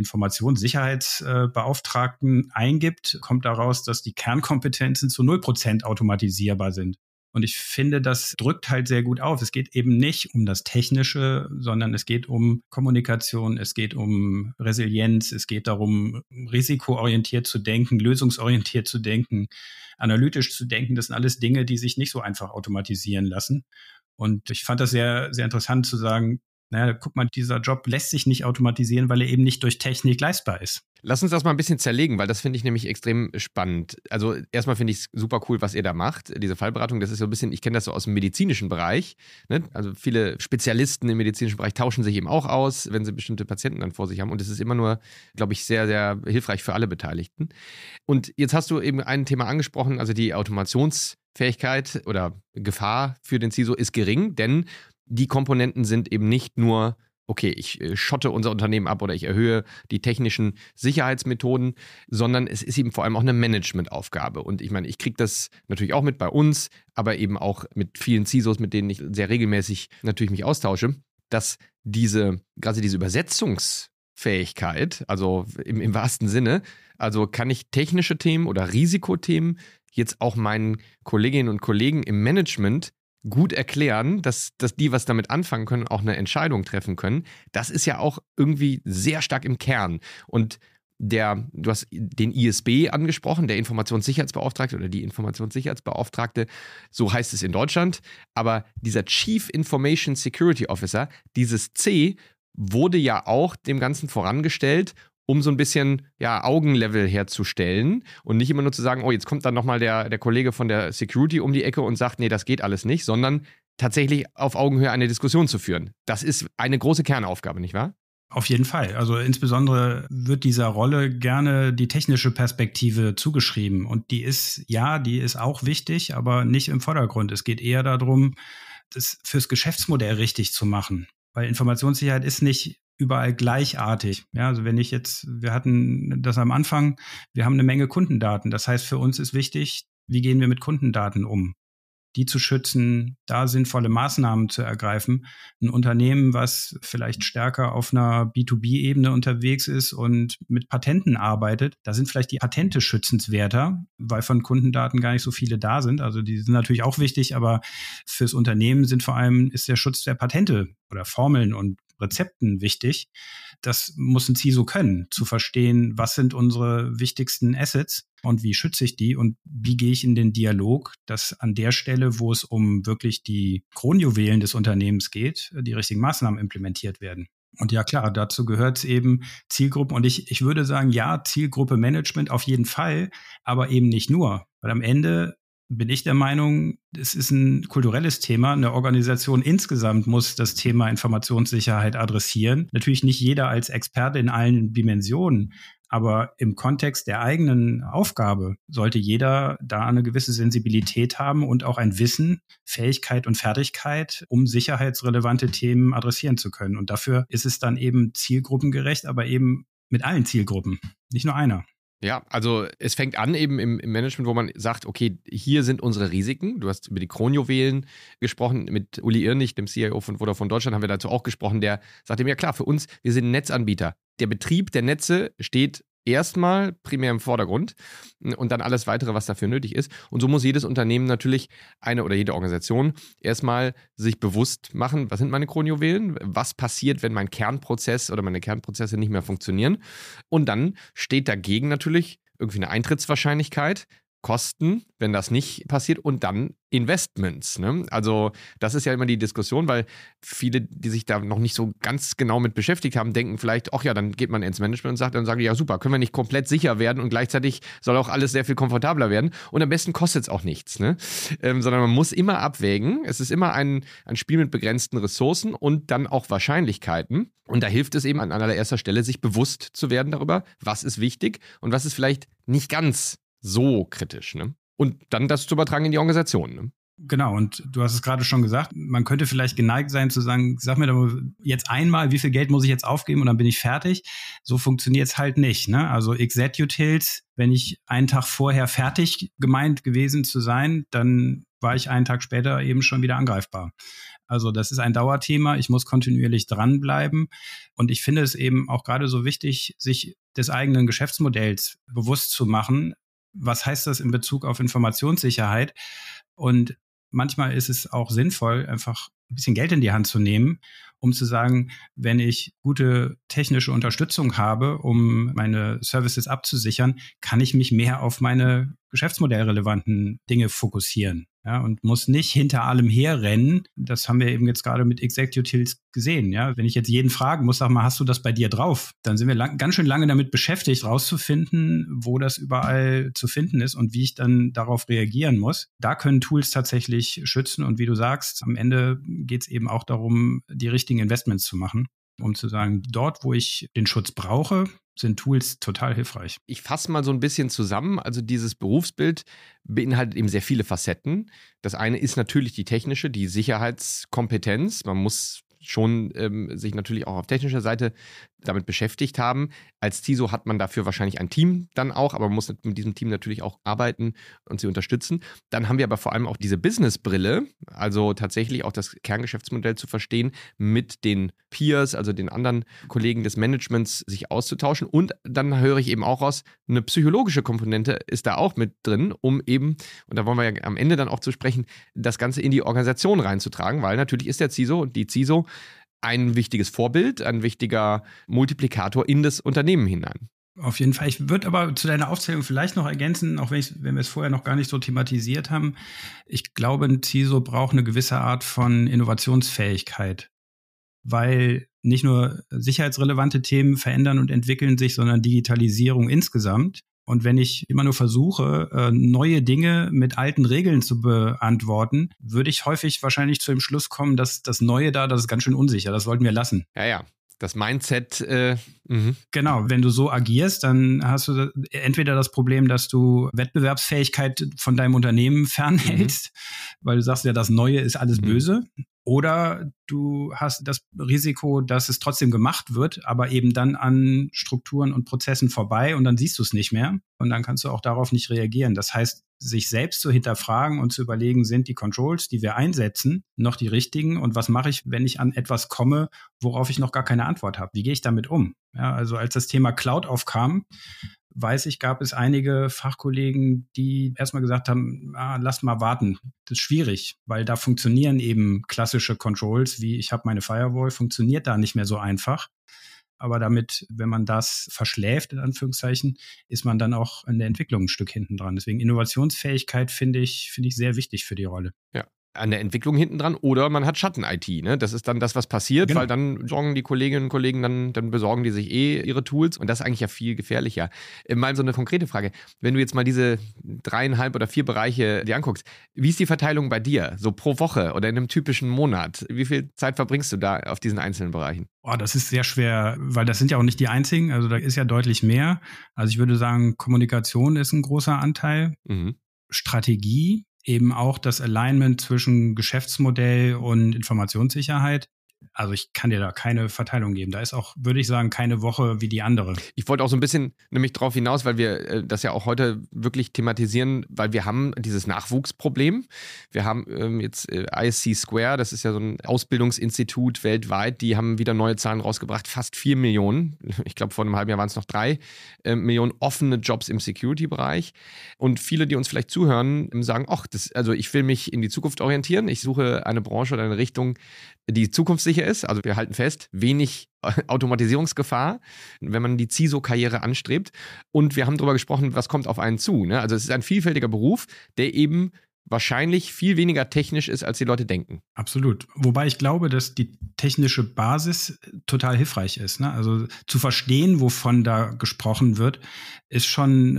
Informationssicherheitsbeauftragten eingibt, kommt daraus, dass die Kernkompetenzen zu 0% automatisierbar sind. Und ich finde, das drückt halt sehr gut auf. Es geht eben nicht um das Technische, sondern es geht um Kommunikation, es geht um Resilienz, es geht darum, risikoorientiert zu denken, lösungsorientiert zu denken, analytisch zu denken. Das sind alles Dinge, die sich nicht so einfach automatisieren lassen. Und ich fand das sehr, sehr interessant zu sagen, naja, guck mal, dieser Job lässt sich nicht automatisieren, weil er eben nicht durch Technik leistbar ist. Lass uns das mal ein bisschen zerlegen, weil das finde ich nämlich extrem spannend. Also erstmal finde ich es super cool, was ihr da macht, diese Fallberatung. Das ist so ein bisschen, ich kenne das so aus dem medizinischen Bereich. Ne? Also viele Spezialisten im medizinischen Bereich tauschen sich eben auch aus, wenn sie bestimmte Patienten dann vor sich haben. Und es ist immer nur, glaube ich, sehr, sehr hilfreich für alle Beteiligten. Und jetzt hast du eben ein Thema angesprochen, also die Automationsfähigkeit oder Gefahr für den CISO ist gering, denn die Komponenten sind eben nicht nur, okay, ich schotte unser Unternehmen ab oder ich erhöhe die technischen Sicherheitsmethoden, sondern es ist eben vor allem auch eine Managementaufgabe. Und ich meine, ich kriege das natürlich auch mit bei uns, aber eben auch mit vielen CISOs, mit denen ich sehr regelmäßig natürlich mich austausche, dass gerade diese Übersetzungsfähigkeit, also im wahrsten Sinne, also kann ich technische Themen oder Risikothemen jetzt auch meinen Kolleginnen und Kollegen im Management gut erklären, dass die was damit anfangen können, auch eine Entscheidung treffen können. Das ist ja auch irgendwie sehr stark im Kern. Und du hast den ISB angesprochen, der Informationssicherheitsbeauftragte oder die Informationssicherheitsbeauftragte, so heißt es in Deutschland. Aber dieser Chief Information Security Officer, dieses C, wurde ja auch dem Ganzen vorangestellt, um so ein bisschen Augenlevel herzustellen und nicht immer nur zu sagen, oh, jetzt kommt dann nochmal der Kollege von der Security um die Ecke und sagt, nee, das geht alles nicht, sondern tatsächlich auf Augenhöhe eine Diskussion zu führen. Das ist eine große Kernaufgabe, nicht wahr? Auf jeden Fall. Also insbesondere wird dieser Rolle gerne die technische Perspektive zugeschrieben. Und die ist auch wichtig, aber nicht im Vordergrund. Es geht eher darum, das fürs Geschäftsmodell richtig zu machen. Weil Informationssicherheit ist nicht überall gleichartig. Ja, also wir hatten das am Anfang, wir haben eine Menge Kundendaten. Das heißt, für uns ist wichtig, wie gehen wir mit Kundendaten um? Die zu schützen, da sinnvolle Maßnahmen zu ergreifen. Ein Unternehmen, was vielleicht stärker auf einer B2B-Ebene unterwegs ist und mit Patenten arbeitet, da sind vielleicht die Patente schützenswerter, weil von Kundendaten gar nicht so viele da sind. Also die sind natürlich auch wichtig, aber fürs Unternehmen ist der Schutz der Patente oder Formeln und Rezepten wichtig. Das muss ein CISO können, zu verstehen, was sind unsere wichtigsten Assets und wie schütze ich die und wie gehe ich in den Dialog, dass an der Stelle, wo es um wirklich die Kronjuwelen des Unternehmens geht, die richtigen Maßnahmen implementiert werden. Und ja klar, dazu gehört es eben Zielgruppen. Und ich würde sagen, ja, Zielgruppe Management auf jeden Fall, aber eben nicht nur. Weil am Ende bin ich der Meinung, es ist ein kulturelles Thema. Eine Organisation insgesamt muss das Thema Informationssicherheit adressieren. Natürlich nicht jeder als Experte in allen Dimensionen, aber im Kontext der eigenen Aufgabe sollte jeder da eine gewisse Sensibilität haben und auch ein Wissen, Fähigkeit und Fertigkeit, um sicherheitsrelevante Themen adressieren zu können. Und dafür ist es dann eben zielgruppengerecht, aber eben mit allen Zielgruppen, nicht nur einer. Ja, also es fängt an eben im Management, wo man sagt, okay, hier sind unsere Risiken. Du hast über die Kronjuwelen gesprochen, mit Uli Irnig, dem CIO von Vodafone Deutschland, haben wir dazu auch gesprochen, der sagte mir, ja klar, für uns, wir sind ein Netzanbieter. Der Betrieb der Netze steht erstmal primär im Vordergrund und dann alles weitere, was dafür nötig ist. Und so muss jedes Unternehmen natürlich oder jede Organisation erstmal sich bewusst machen, was sind meine Kronjuwelen, was passiert, wenn mein Kernprozess oder meine Kernprozesse nicht mehr funktionieren. Und dann steht dagegen natürlich irgendwie eine Eintrittswahrscheinlichkeit. Kosten, wenn das nicht passiert, und dann Investments. Ne? Also das ist ja immer die Diskussion, weil viele, die sich da noch nicht so ganz genau mit beschäftigt haben, denken vielleicht, ach ja, dann geht man ins Management und sagt, dann sagen die, ja super, können wir nicht komplett sicher werden und gleichzeitig soll auch alles sehr viel komfortabler werden und am besten kostet es auch nichts. Ne? Sondern man muss immer abwägen. Es ist immer ein Spiel mit begrenzten Ressourcen und dann auch Wahrscheinlichkeiten. Und da hilft es eben an allererster Stelle, sich bewusst zu werden darüber, was ist wichtig und was ist vielleicht nicht ganz so kritisch, ne? Und dann das zu übertragen in die Organisation, ne? Genau, und du hast es gerade schon gesagt, man könnte vielleicht geneigt sein zu sagen, sag mir doch jetzt einmal, wie viel Geld muss ich jetzt aufgeben und dann bin ich fertig. So funktioniert es halt nicht, ne? Also Executils, wenn ich einen Tag vorher fertig gemeint gewesen zu sein, dann war ich einen Tag später eben schon wieder angreifbar. Also das ist ein Dauerthema, ich muss kontinuierlich dranbleiben und ich finde es eben auch gerade so wichtig, sich des eigenen Geschäftsmodells bewusst zu machen. Was heißt das in Bezug auf Informationssicherheit? Und manchmal ist es auch sinnvoll, einfach ein bisschen Geld in die Hand zu nehmen, um zu sagen, wenn ich gute technische Unterstützung habe, um meine Services abzusichern, kann ich mich mehr auf meine geschäftsmodellrelevanten Dinge fokussieren. Ja, und muss nicht hinter allem herrennen. Das haben wir eben jetzt gerade mit Executils gesehen. Ja, wenn ich jetzt jeden fragen muss, sag mal, hast du das bei dir drauf? Dann sind wir ganz schön lange damit beschäftigt, rauszufinden, wo das überall zu finden ist und wie ich dann darauf reagieren muss. Da können Tools tatsächlich schützen. Und wie du sagst, am Ende geht es eben auch darum, die richtigen Investments zu machen, um zu sagen, dort, wo ich den Schutz brauche, sind Tools total hilfreich. Ich fasse mal so ein bisschen zusammen. Also dieses Berufsbild beinhaltet eben sehr viele Facetten. Das eine ist natürlich die technische, die Sicherheitskompetenz. Man muss schon sich natürlich auch auf technischer Seite damit beschäftigt haben. Als CISO hat man dafür wahrscheinlich ein Team dann auch, aber man muss mit diesem Team natürlich auch arbeiten und sie unterstützen. Dann haben wir aber vor allem auch diese Business-Brille, also tatsächlich auch das Kerngeschäftsmodell zu verstehen, mit den Peers, also den anderen Kollegen des Managements, sich auszutauschen. Und dann höre ich eben auch raus, eine psychologische Komponente ist da auch mit drin, um eben, und da wollen wir ja am Ende dann auch zu sprechen, das Ganze in die Organisation reinzutragen, weil natürlich ist der CISO und die CISO ein wichtiges Vorbild, ein wichtiger Multiplikator in das Unternehmen hinein. Auf jeden Fall. Ich würde aber zu deiner Aufzählung vielleicht noch ergänzen, auch wenn wir es vorher noch gar nicht so thematisiert haben. Ich glaube, ein CISO braucht eine gewisse Art von Innovationsfähigkeit, weil nicht nur sicherheitsrelevante Themen verändern und entwickeln sich, sondern Digitalisierung insgesamt. Und wenn ich immer nur versuche, neue Dinge mit alten Regeln zu beantworten, würde ich häufig wahrscheinlich zu dem Schluss kommen, dass das Neue da, das ist ganz schön unsicher, das sollten wir lassen. Ja. Das Mindset. Genau, wenn du so agierst, dann hast du entweder das Problem, dass du Wettbewerbsfähigkeit von deinem Unternehmen fernhältst, weil du sagst ja, das Neue ist alles böse. Oder du hast das Risiko, dass es trotzdem gemacht wird, aber eben dann an Strukturen und Prozessen vorbei und dann siehst du es nicht mehr und dann kannst du auch darauf nicht reagieren. Das heißt, sich selbst zu hinterfragen und zu überlegen, sind die Controls, die wir einsetzen, noch die richtigen und was mache ich, wenn ich an etwas komme, worauf ich noch gar keine Antwort habe? Wie gehe ich damit um? Ja, also als das Thema Cloud aufkam, weiß ich, gab es einige Fachkollegen, die erstmal gesagt haben, lass mal warten. Das ist schwierig, weil da funktionieren eben klassische Controls, wie ich habe meine Firewall, funktioniert da nicht mehr so einfach. Aber damit, wenn man das verschläft, in Anführungszeichen, ist man dann auch in der Entwicklung ein Stück hinten dran. Deswegen Innovationsfähigkeit finde ich sehr wichtig für die Rolle. Ja. An der Entwicklung hinten dran oder man hat Schatten-IT, ne? Das ist dann das, was passiert, genau. Weil dann sorgen die Kolleginnen und Kollegen, dann besorgen die sich ihre Tools und das ist eigentlich ja viel gefährlicher. Mal so eine konkrete Frage, wenn du jetzt mal diese 3,5 oder 4 Bereiche dir anguckst, wie ist die Verteilung bei dir, so pro Woche oder in einem typischen Monat? Wie viel Zeit verbringst du da auf diesen einzelnen Bereichen? Das ist sehr schwer, weil das sind ja auch nicht die einzigen, also da ist ja deutlich mehr. Also ich würde sagen, Kommunikation ist ein großer Anteil, Strategie, eben auch das Alignment zwischen Geschäftsmodell und Informationssicherheit. Also ich kann dir da keine Verteilung geben. Da ist auch, würde ich sagen, keine Woche wie die andere. Ich wollte auch so ein bisschen nämlich drauf hinaus, weil wir das ja auch heute wirklich thematisieren, weil wir haben dieses Nachwuchsproblem. Wir haben jetzt ISC Square, das ist ja so ein Ausbildungsinstitut weltweit, die haben wieder neue Zahlen rausgebracht, fast 4 Millionen. Ich glaube, vor einem halben Jahr waren es noch 3 Millionen offene Jobs im Security-Bereich. Und viele, die uns vielleicht zuhören, sagen, also ich will mich in die Zukunft orientieren. Ich suche eine Branche oder eine Richtung, die zukunftssicher unsicher ist. Also wir halten fest, wenig Automatisierungsgefahr, wenn man die CISO-Karriere anstrebt. Und wir haben darüber gesprochen, was kommt auf einen zu. Ne? Also es ist ein vielfältiger Beruf, der eben wahrscheinlich viel weniger technisch ist, als die Leute denken. Absolut. Wobei ich glaube, dass die technische Basis total hilfreich ist. Ne? Also zu verstehen, wovon da gesprochen wird, ist schon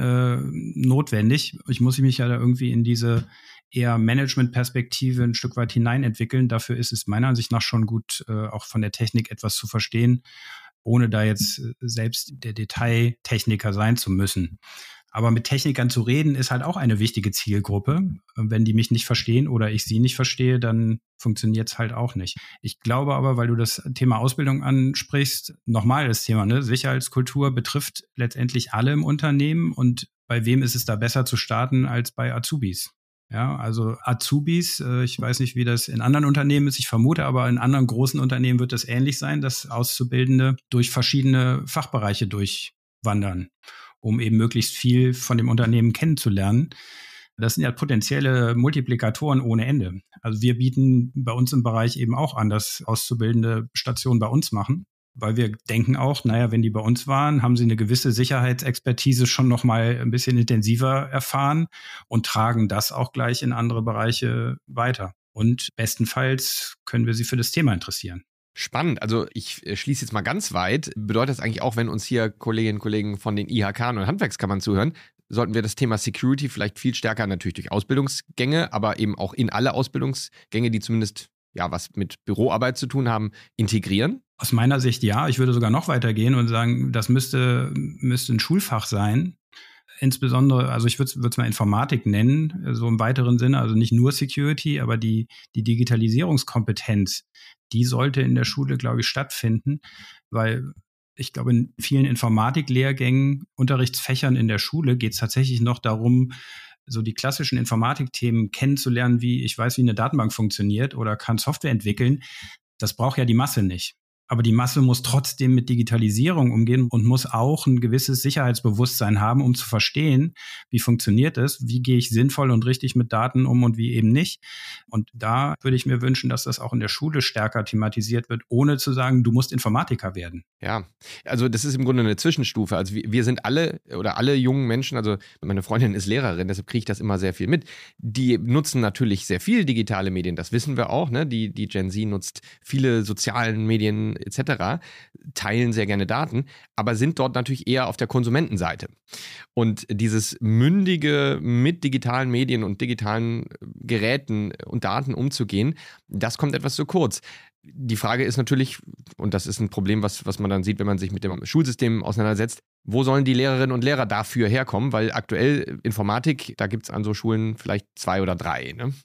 notwendig. Ich muss mich ja da irgendwie in diese eher Management-Perspektive ein Stück weit hineinentwickeln. Dafür ist es meiner Ansicht nach schon gut, auch von der Technik etwas zu verstehen, ohne da jetzt selbst der Detailtechniker sein zu müssen. Aber mit Technikern zu reden, ist halt auch eine wichtige Zielgruppe. Wenn die mich nicht verstehen oder ich sie nicht verstehe, dann funktioniert es halt auch nicht. Ich glaube aber, weil du das Thema Ausbildung ansprichst, nochmal das Thema, ne? Sicherheitskultur betrifft letztendlich alle im Unternehmen. Und bei wem ist es da besser zu starten als bei Azubis? Ja, also Azubis, ich weiß nicht, wie das in anderen Unternehmen ist, ich vermute, aber in anderen großen Unternehmen wird das ähnlich sein, dass Auszubildende durch verschiedene Fachbereiche durchwandern, um eben möglichst viel von dem Unternehmen kennenzulernen. Das sind ja potenzielle Multiplikatoren ohne Ende. Also wir bieten bei uns im Bereich eben auch an, dass Auszubildende Stationen bei uns machen, weil wir denken auch, naja, wenn die bei uns waren, haben sie eine gewisse Sicherheitsexpertise schon noch mal ein bisschen intensiver erfahren und tragen das auch gleich in andere Bereiche weiter. Und bestenfalls können wir sie für das Thema interessieren. Spannend. Also ich schließe jetzt mal ganz weit. Bedeutet das eigentlich auch, wenn uns hier Kolleginnen und Kollegen von den IHK und Handwerkskammern zuhören, sollten wir das Thema Security vielleicht viel stärker natürlich durch Ausbildungsgänge, aber eben auch in alle Ausbildungsgänge, die zumindest ja was mit Büroarbeit zu tun haben, integrieren? Aus meiner Sicht ja. Ich würde sogar noch weitergehen und sagen, das müsste ein Schulfach sein. Insbesondere, also ich würde es mal Informatik nennen, so im weiteren Sinne, also nicht nur Security, aber die Digitalisierungskompetenz, die sollte in der Schule, glaube ich, stattfinden, weil ich glaube, in vielen Informatiklehrgängen, Unterrichtsfächern in der Schule geht es tatsächlich noch darum, so die klassischen Informatikthemen kennenzulernen, wie ich weiß, wie eine Datenbank funktioniert oder kann Software entwickeln. Das braucht ja die Masse nicht. Aber die Masse muss trotzdem mit Digitalisierung umgehen und muss auch ein gewisses Sicherheitsbewusstsein haben, um zu verstehen, wie funktioniert es, wie gehe ich sinnvoll und richtig mit Daten um und wie eben nicht. Und da würde ich mir wünschen, dass das auch in der Schule stärker thematisiert wird, ohne zu sagen, du musst Informatiker werden. Ja, also das ist im Grunde eine Zwischenstufe. Also wir sind alle oder alle jungen Menschen, also meine Freundin ist Lehrerin, deshalb kriege ich das immer sehr viel mit. Die nutzen natürlich sehr viel digitale Medien, das wissen wir auch. Ne? Die Gen Z nutzt viele sozialen Medien etc., teilen sehr gerne Daten, aber sind dort natürlich eher auf der Konsumentenseite. Und dieses mündige mit digitalen Medien und digitalen Geräten und Daten umzugehen, das kommt etwas zu kurz. Die Frage ist natürlich, und das ist ein Problem, was man dann sieht, wenn man sich mit dem Schulsystem auseinandersetzt, wo sollen die Lehrerinnen und Lehrer dafür herkommen? Weil aktuell Informatik, da gibt es an so Schulen vielleicht 2 oder 3. Ne?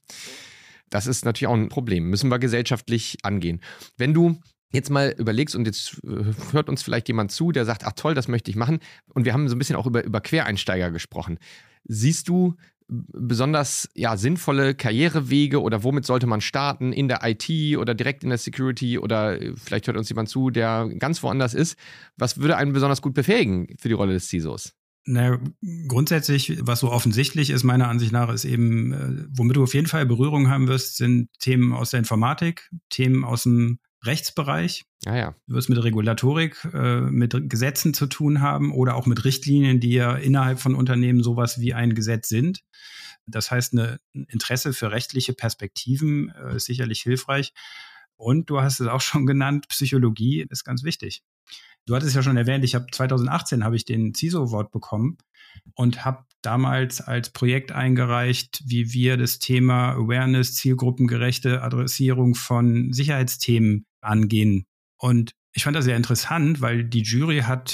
Das ist natürlich auch ein Problem, müssen wir gesellschaftlich angehen. Wenn du jetzt mal überlegst und jetzt hört uns vielleicht jemand zu, der sagt, ach toll, das möchte ich machen. Und wir haben so ein bisschen auch über Quereinsteiger gesprochen. Siehst du besonders sinnvolle Karrierewege oder womit sollte man starten? In der IT oder direkt in der Security oder vielleicht hört uns jemand zu, der ganz woanders ist. Was würde einen besonders gut befähigen für die Rolle des CISOs? Na, grundsätzlich, was so offensichtlich ist, meiner Ansicht nach, ist eben, womit du auf jeden Fall Berührung haben wirst, sind Themen aus der Informatik, Themen aus dem Rechtsbereich. Ah ja. Du wirst mit Regulatorik, mit Gesetzen zu tun haben oder auch mit Richtlinien, die ja innerhalb von Unternehmen sowas wie ein Gesetz sind. Das heißt, ein Interesse für rechtliche Perspektiven ist sicherlich hilfreich. Und du hast es auch schon genannt, Psychologie ist ganz wichtig. Du hattest ja schon erwähnt, 2018 habe ich den CISO Award bekommen und habe damals als Projekt eingereicht, wie wir das Thema Awareness, zielgruppengerechte Adressierung von Sicherheitsthemen angehen. Und ich fand das sehr interessant, weil die Jury hat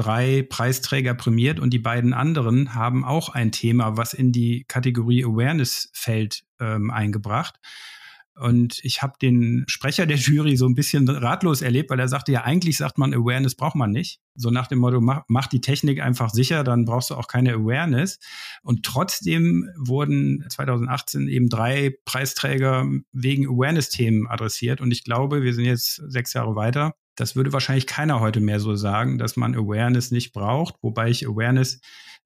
3 Preisträger prämiert und die beiden anderen haben auch ein Thema, was in die Kategorie Awareness fällt, eingebracht. Und ich habe den Sprecher der Jury so ein bisschen ratlos erlebt, weil er sagte, ja, eigentlich sagt man, Awareness braucht man nicht. So nach dem Motto, mach die Technik einfach sicher, dann brauchst du auch keine Awareness. Und trotzdem wurden 2018 eben 3 Preisträger wegen Awareness-Themen adressiert. Und ich glaube, wir sind jetzt 6 Jahre weiter. Das würde wahrscheinlich keiner heute mehr so sagen, dass man Awareness nicht braucht, wobei ich Awareness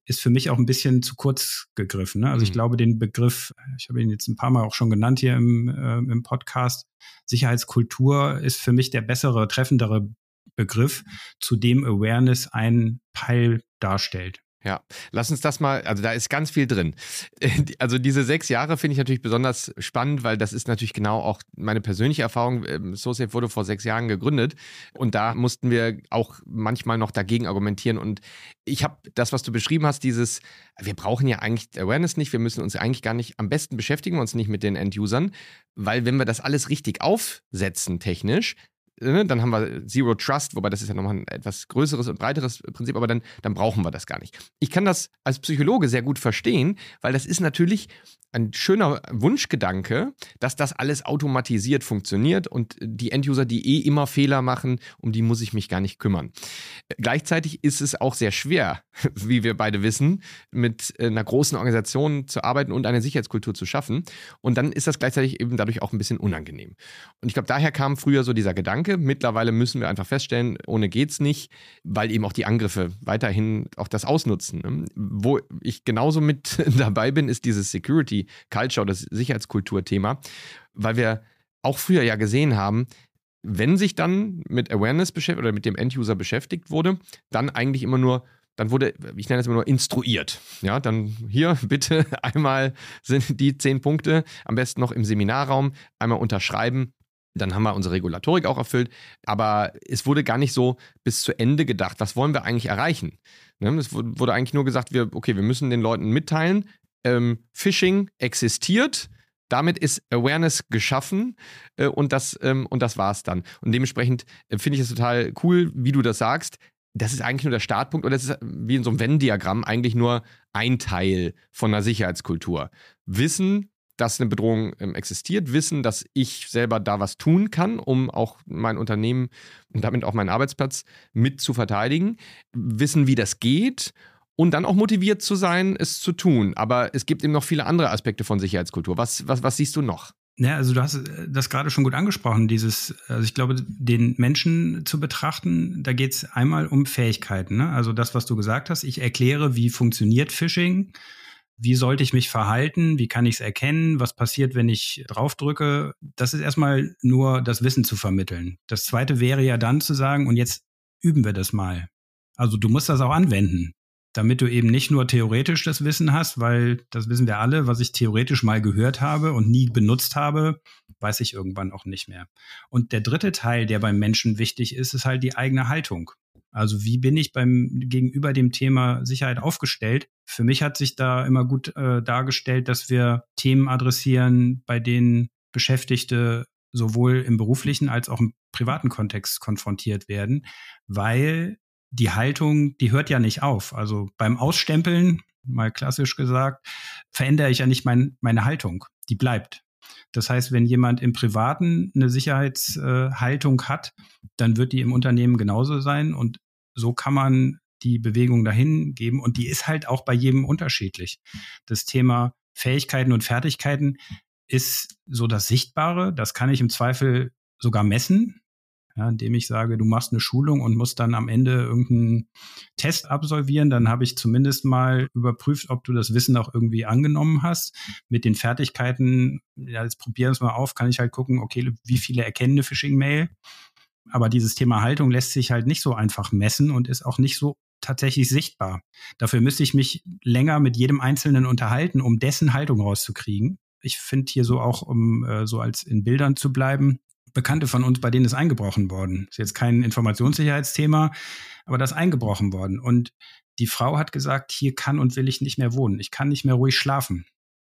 ist für mich auch ein bisschen zu kurz gegriffen. Ne? Also ich glaube, den Begriff, ich habe ihn jetzt ein paar Mal auch schon genannt hier im Podcast, Sicherheitskultur ist für mich der bessere, treffendere Begriff, zu dem Awareness einen Teil darstellt. Ja, lass uns das mal, also da ist ganz viel drin. Also diese 6 Jahre finde ich natürlich besonders spannend, weil das ist natürlich genau auch meine persönliche Erfahrung. SOSAFE wurde vor 6 Jahren gegründet und da mussten wir auch manchmal noch dagegen argumentieren. Und ich habe das, was du beschrieben hast, wir brauchen ja eigentlich Awareness nicht, wir müssen uns eigentlich gar nicht, am besten beschäftigen wir uns nicht mit den End-Usern, weil wenn wir das alles richtig aufsetzen technisch, dann haben wir Zero Trust, wobei das ist ja nochmal ein etwas größeres und breiteres Prinzip, aber dann brauchen wir das gar nicht. Ich kann das als Psychologe sehr gut verstehen, weil das ist natürlich ein schöner Wunschgedanke, dass das alles automatisiert funktioniert und die End-User, die immer Fehler machen, um die muss ich mich gar nicht kümmern. Gleichzeitig ist es auch sehr schwer, wie wir beide wissen, mit einer großen Organisation zu arbeiten und eine Sicherheitskultur zu schaffen. Und dann ist das gleichzeitig eben dadurch auch ein bisschen unangenehm. Und ich glaube, daher kam früher so dieser Gedanke. Mittlerweile müssen wir einfach feststellen, ohne geht's nicht, weil eben auch die Angriffe weiterhin auch das ausnutzen. Wo ich genauso mit dabei bin, ist dieses Security Culture, das Sicherheitskultur-Thema, weil wir auch früher ja gesehen haben, wenn sich dann mit Awareness beschäftigt oder mit dem End-User beschäftigt wurde, dann eigentlich immer nur, dann wurde, ich nenne es immer nur instruiert. Ja, dann hier bitte einmal sind die 10 Punkte, am besten noch im Seminarraum, einmal unterschreiben. Dann haben wir unsere Regulatorik auch erfüllt, aber es wurde gar nicht so bis zu Ende gedacht, was wollen wir eigentlich erreichen? Es wurde eigentlich nur gesagt, wir müssen den Leuten mitteilen, Phishing existiert, damit ist Awareness geschaffen und das war's dann. Und dementsprechend finde ich es total cool, wie du das sagst. Das ist eigentlich nur der Startpunkt oder das ist wie in so einem Venn-Diagramm eigentlich nur ein Teil von einer Sicherheitskultur. Wissen, dass eine Bedrohung existiert, wissen, dass ich selber da was tun kann, um auch mein Unternehmen und damit auch meinen Arbeitsplatz mit zu verteidigen, wissen, wie das geht und dann auch motiviert zu sein, es zu tun. Aber es gibt eben noch viele andere Aspekte von Sicherheitskultur. Was siehst du noch? Ja, also du hast das gerade schon gut angesprochen, also ich glaube, den Menschen zu betrachten, da geht es einmal um Fähigkeiten. Ne? Also das, was du gesagt hast, ich erkläre, wie funktioniert Phishing, wie sollte ich mich verhalten, wie kann ich es erkennen, was passiert, wenn ich draufdrücke. Das ist erstmal nur das Wissen zu vermitteln. Das Zweite wäre ja dann zu sagen, und jetzt üben wir das mal. Also du musst das auch anwenden, damit du eben nicht nur theoretisch das Wissen hast, weil das wissen wir alle, was ich theoretisch mal gehört habe und nie benutzt habe, weiß ich irgendwann auch nicht mehr. Und der dritte Teil, der beim Menschen wichtig ist, ist halt die eigene Haltung. Also wie bin ich gegenüber dem Thema Sicherheit aufgestellt? Für mich hat sich da immer gut dargestellt, dass wir Themen adressieren, bei denen Beschäftigte sowohl im beruflichen als auch im privaten Kontext konfrontiert werden, weil die Haltung, die hört ja nicht auf. Also beim Ausstempeln, mal klassisch gesagt, verändere ich ja nicht meine Haltung. Die bleibt. Das heißt, wenn jemand im Privaten eine Sicherheitshaltung hat, dann wird die im Unternehmen genauso sein. Und so kann man die Bewegung dahin geben. Und die ist halt auch bei jedem unterschiedlich. Das Thema Fähigkeiten und Fertigkeiten ist so das Sichtbare. Das kann ich im Zweifel sogar messen. Ja, indem ich sage, du machst eine Schulung und musst dann am Ende irgendeinen Test absolvieren, dann habe ich zumindest mal überprüft, ob du das Wissen auch irgendwie angenommen hast. Mit den Fertigkeiten, ja, jetzt probieren wir es mal auf, kann ich halt gucken, okay, wie viele erkennen eine Phishing-Mail. Aber dieses Thema Haltung lässt sich halt nicht so einfach messen und ist auch nicht so tatsächlich sichtbar. Dafür müsste ich mich länger mit jedem Einzelnen unterhalten, um dessen Haltung rauszukriegen. Ich finde hier so auch, um so als in Bildern zu bleiben, Bekannte von uns, bei denen ist eingebrochen worden. Ist jetzt kein Informationssicherheitsthema, aber das ist eingebrochen worden. Und die Frau hat gesagt, hier kann und will ich nicht mehr wohnen. Ich kann nicht mehr ruhig schlafen,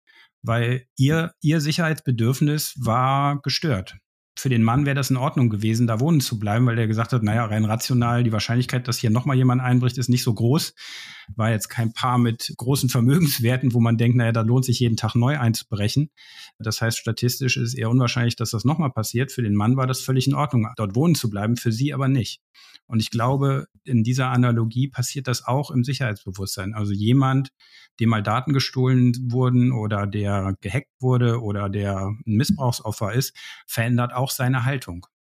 weil ihr Sicherheitsbedürfnis war gestört. Für den Mann wäre das in Ordnung gewesen, da wohnen zu bleiben, weil der gesagt hat, naja, rein rational, die Wahrscheinlichkeit, dass hier nochmal jemand einbricht, ist nicht so groß. War jetzt kein Paar mit großen Vermögenswerten, wo man denkt, naja, da lohnt sich jeden Tag neu einzubrechen. Das heißt, statistisch ist es eher unwahrscheinlich, dass das nochmal passiert. Für den Mann war das völlig in Ordnung, dort wohnen zu bleiben, für sie aber nicht. Und ich glaube, in dieser Analogie passiert das auch im Sicherheitsbewusstsein. Also jemand, dem mal Daten gestohlen wurden oder der gehackt wurde oder der ein Missbrauchsopfer ist, verändert auch seine Haltung.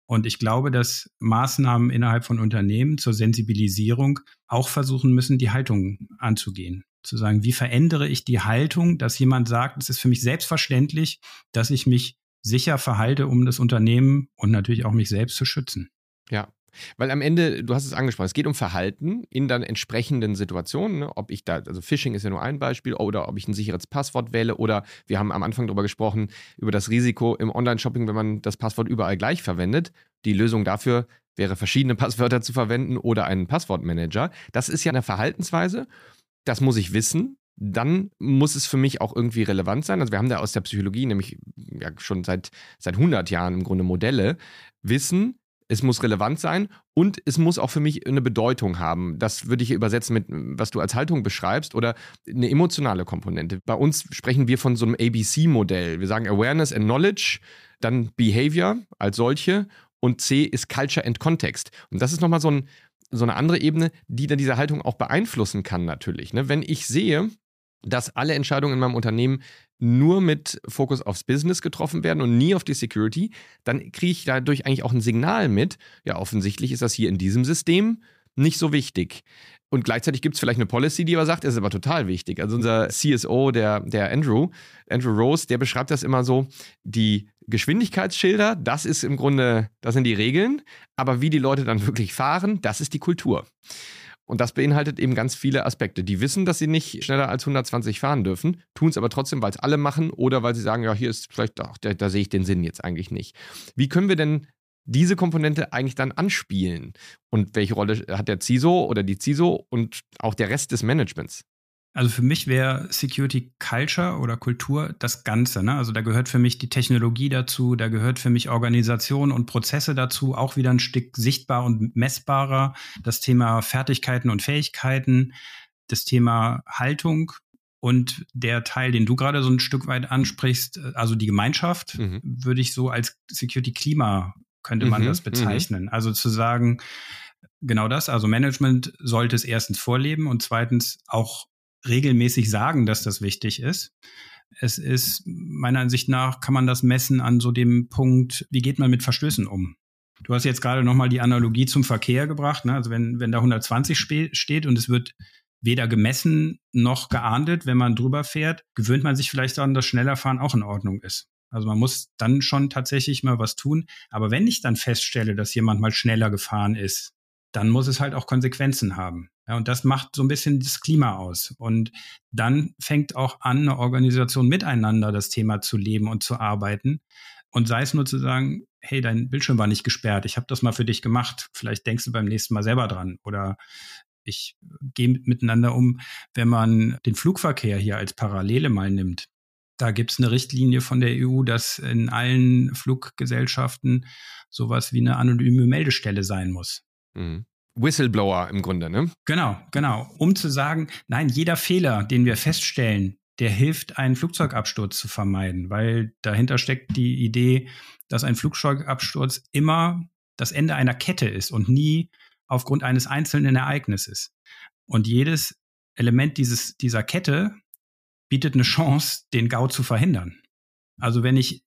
Und ich glaube, dass Maßnahmen innerhalb von Unternehmen zur Sensibilisierung auch versuchen müssen, die Haltung anzugehen. Zu sagen, wie verändere ich die Haltung, dass jemand sagt, es ist für mich selbstverständlich, dass ich mich sicher verhalte, um das Unternehmen und natürlich auch mich selbst zu schützen. Ja. Weil am Ende, du hast es angesprochen, es geht um Verhalten in dann entsprechenden Situationen, ne? Ob ich da, also Phishing ist ja nur ein Beispiel, oder ob ich ein sicheres Passwort wähle, oder wir haben am Anfang darüber gesprochen, über das Risiko im Online-Shopping, wenn man das Passwort überall gleich verwendet. Die Lösung dafür wäre, verschiedene Passwörter zu verwenden oder einen Passwortmanager. Das ist ja eine Verhaltensweise, das muss ich wissen. Dann muss es für mich auch irgendwie relevant sein. Also wir haben da aus der Psychologie nämlich ja schon seit 100 Jahren im Grunde Modelle. Wissen, es muss relevant sein und es muss auch für mich eine Bedeutung haben. Das würde ich hier übersetzen mit, was du als Haltung beschreibst, oder eine emotionale Komponente. Bei uns sprechen wir von so einem ABC-Modell. Wir sagen Awareness and Knowledge, dann Behavior als solche und C ist Culture and Context. Und das ist nochmal so eine andere Ebene, die dann diese Haltung auch beeinflussen kann natürlich. Ne? Wenn ich sehe, dass alle Entscheidungen in meinem Unternehmen nur mit Fokus aufs Business getroffen werden und nie auf die Security, dann kriege ich dadurch eigentlich auch ein Signal mit, ja, offensichtlich ist das hier in diesem System nicht so wichtig. Und gleichzeitig gibt es vielleicht eine Policy, die aber sagt, es ist aber total wichtig. Also unser CSO, der Andrew Rose, der beschreibt das immer so, die Geschwindigkeitsschilder, das ist im Grunde, das sind die Regeln, aber wie die Leute dann wirklich fahren, das ist die Kultur. Und das beinhaltet eben ganz viele Aspekte. Die wissen, dass sie nicht schneller als 120 fahren dürfen, tun es aber trotzdem, weil es alle machen oder weil sie sagen, ja, hier ist vielleicht, ach, da sehe ich den Sinn jetzt eigentlich nicht. Wie können wir denn diese Komponente eigentlich dann anspielen? Und welche Rolle hat der CISO oder die CISO und auch der Rest des Managements? Also für mich wäre Security Culture oder Kultur das Ganze. Ne? Also da gehört für mich die Technologie dazu, da gehört für mich Organisation und Prozesse dazu, auch wieder ein Stück sichtbar und messbarer. Das Thema Fertigkeiten und Fähigkeiten, das Thema Haltung und der Teil, den du gerade so ein Stück weit ansprichst, also die Gemeinschaft, würde ich so als Security Klima, könnte man das bezeichnen. Also zu sagen, genau das, also Management sollte es erstens vorleben und zweitens auch regelmäßig sagen, dass das wichtig ist. Es ist, meiner Ansicht nach, kann man das messen an so dem Punkt, wie geht man mit Verstößen um? Du hast jetzt gerade nochmal die Analogie zum Verkehr gebracht. Ne? Also wenn da 120 steht und es wird weder gemessen noch geahndet, wenn man drüber fährt, gewöhnt man sich vielleicht daran, dass schneller fahren auch in Ordnung ist. Also man muss dann schon tatsächlich mal was tun. Aber wenn ich dann feststelle, dass jemand mal schneller gefahren ist, dann muss es halt auch Konsequenzen haben. Ja, und das macht so ein bisschen das Klima aus. Und dann fängt auch an, eine Organisation miteinander das Thema zu leben und zu arbeiten. Und sei es nur zu sagen, hey, dein Bildschirm war nicht gesperrt, ich habe das mal für dich gemacht, vielleicht denkst du beim nächsten Mal selber dran. Oder ich gehe miteinander um, wenn man den Flugverkehr hier als Parallele mal nimmt. Da gibt es eine Richtlinie von der EU, dass in allen Fluggesellschaften sowas wie eine anonyme Meldestelle sein muss. Whistleblower im Grunde, ne? Genau. Um zu sagen, nein, jeder Fehler, den wir feststellen, der hilft, einen Flugzeugabsturz zu vermeiden, weil dahinter steckt die Idee, dass ein Flugzeugabsturz immer das Ende einer Kette ist und nie aufgrund eines einzelnen Ereignisses. Und jedes Element dieser Kette bietet eine Chance, den GAU zu verhindern. Also wenn ich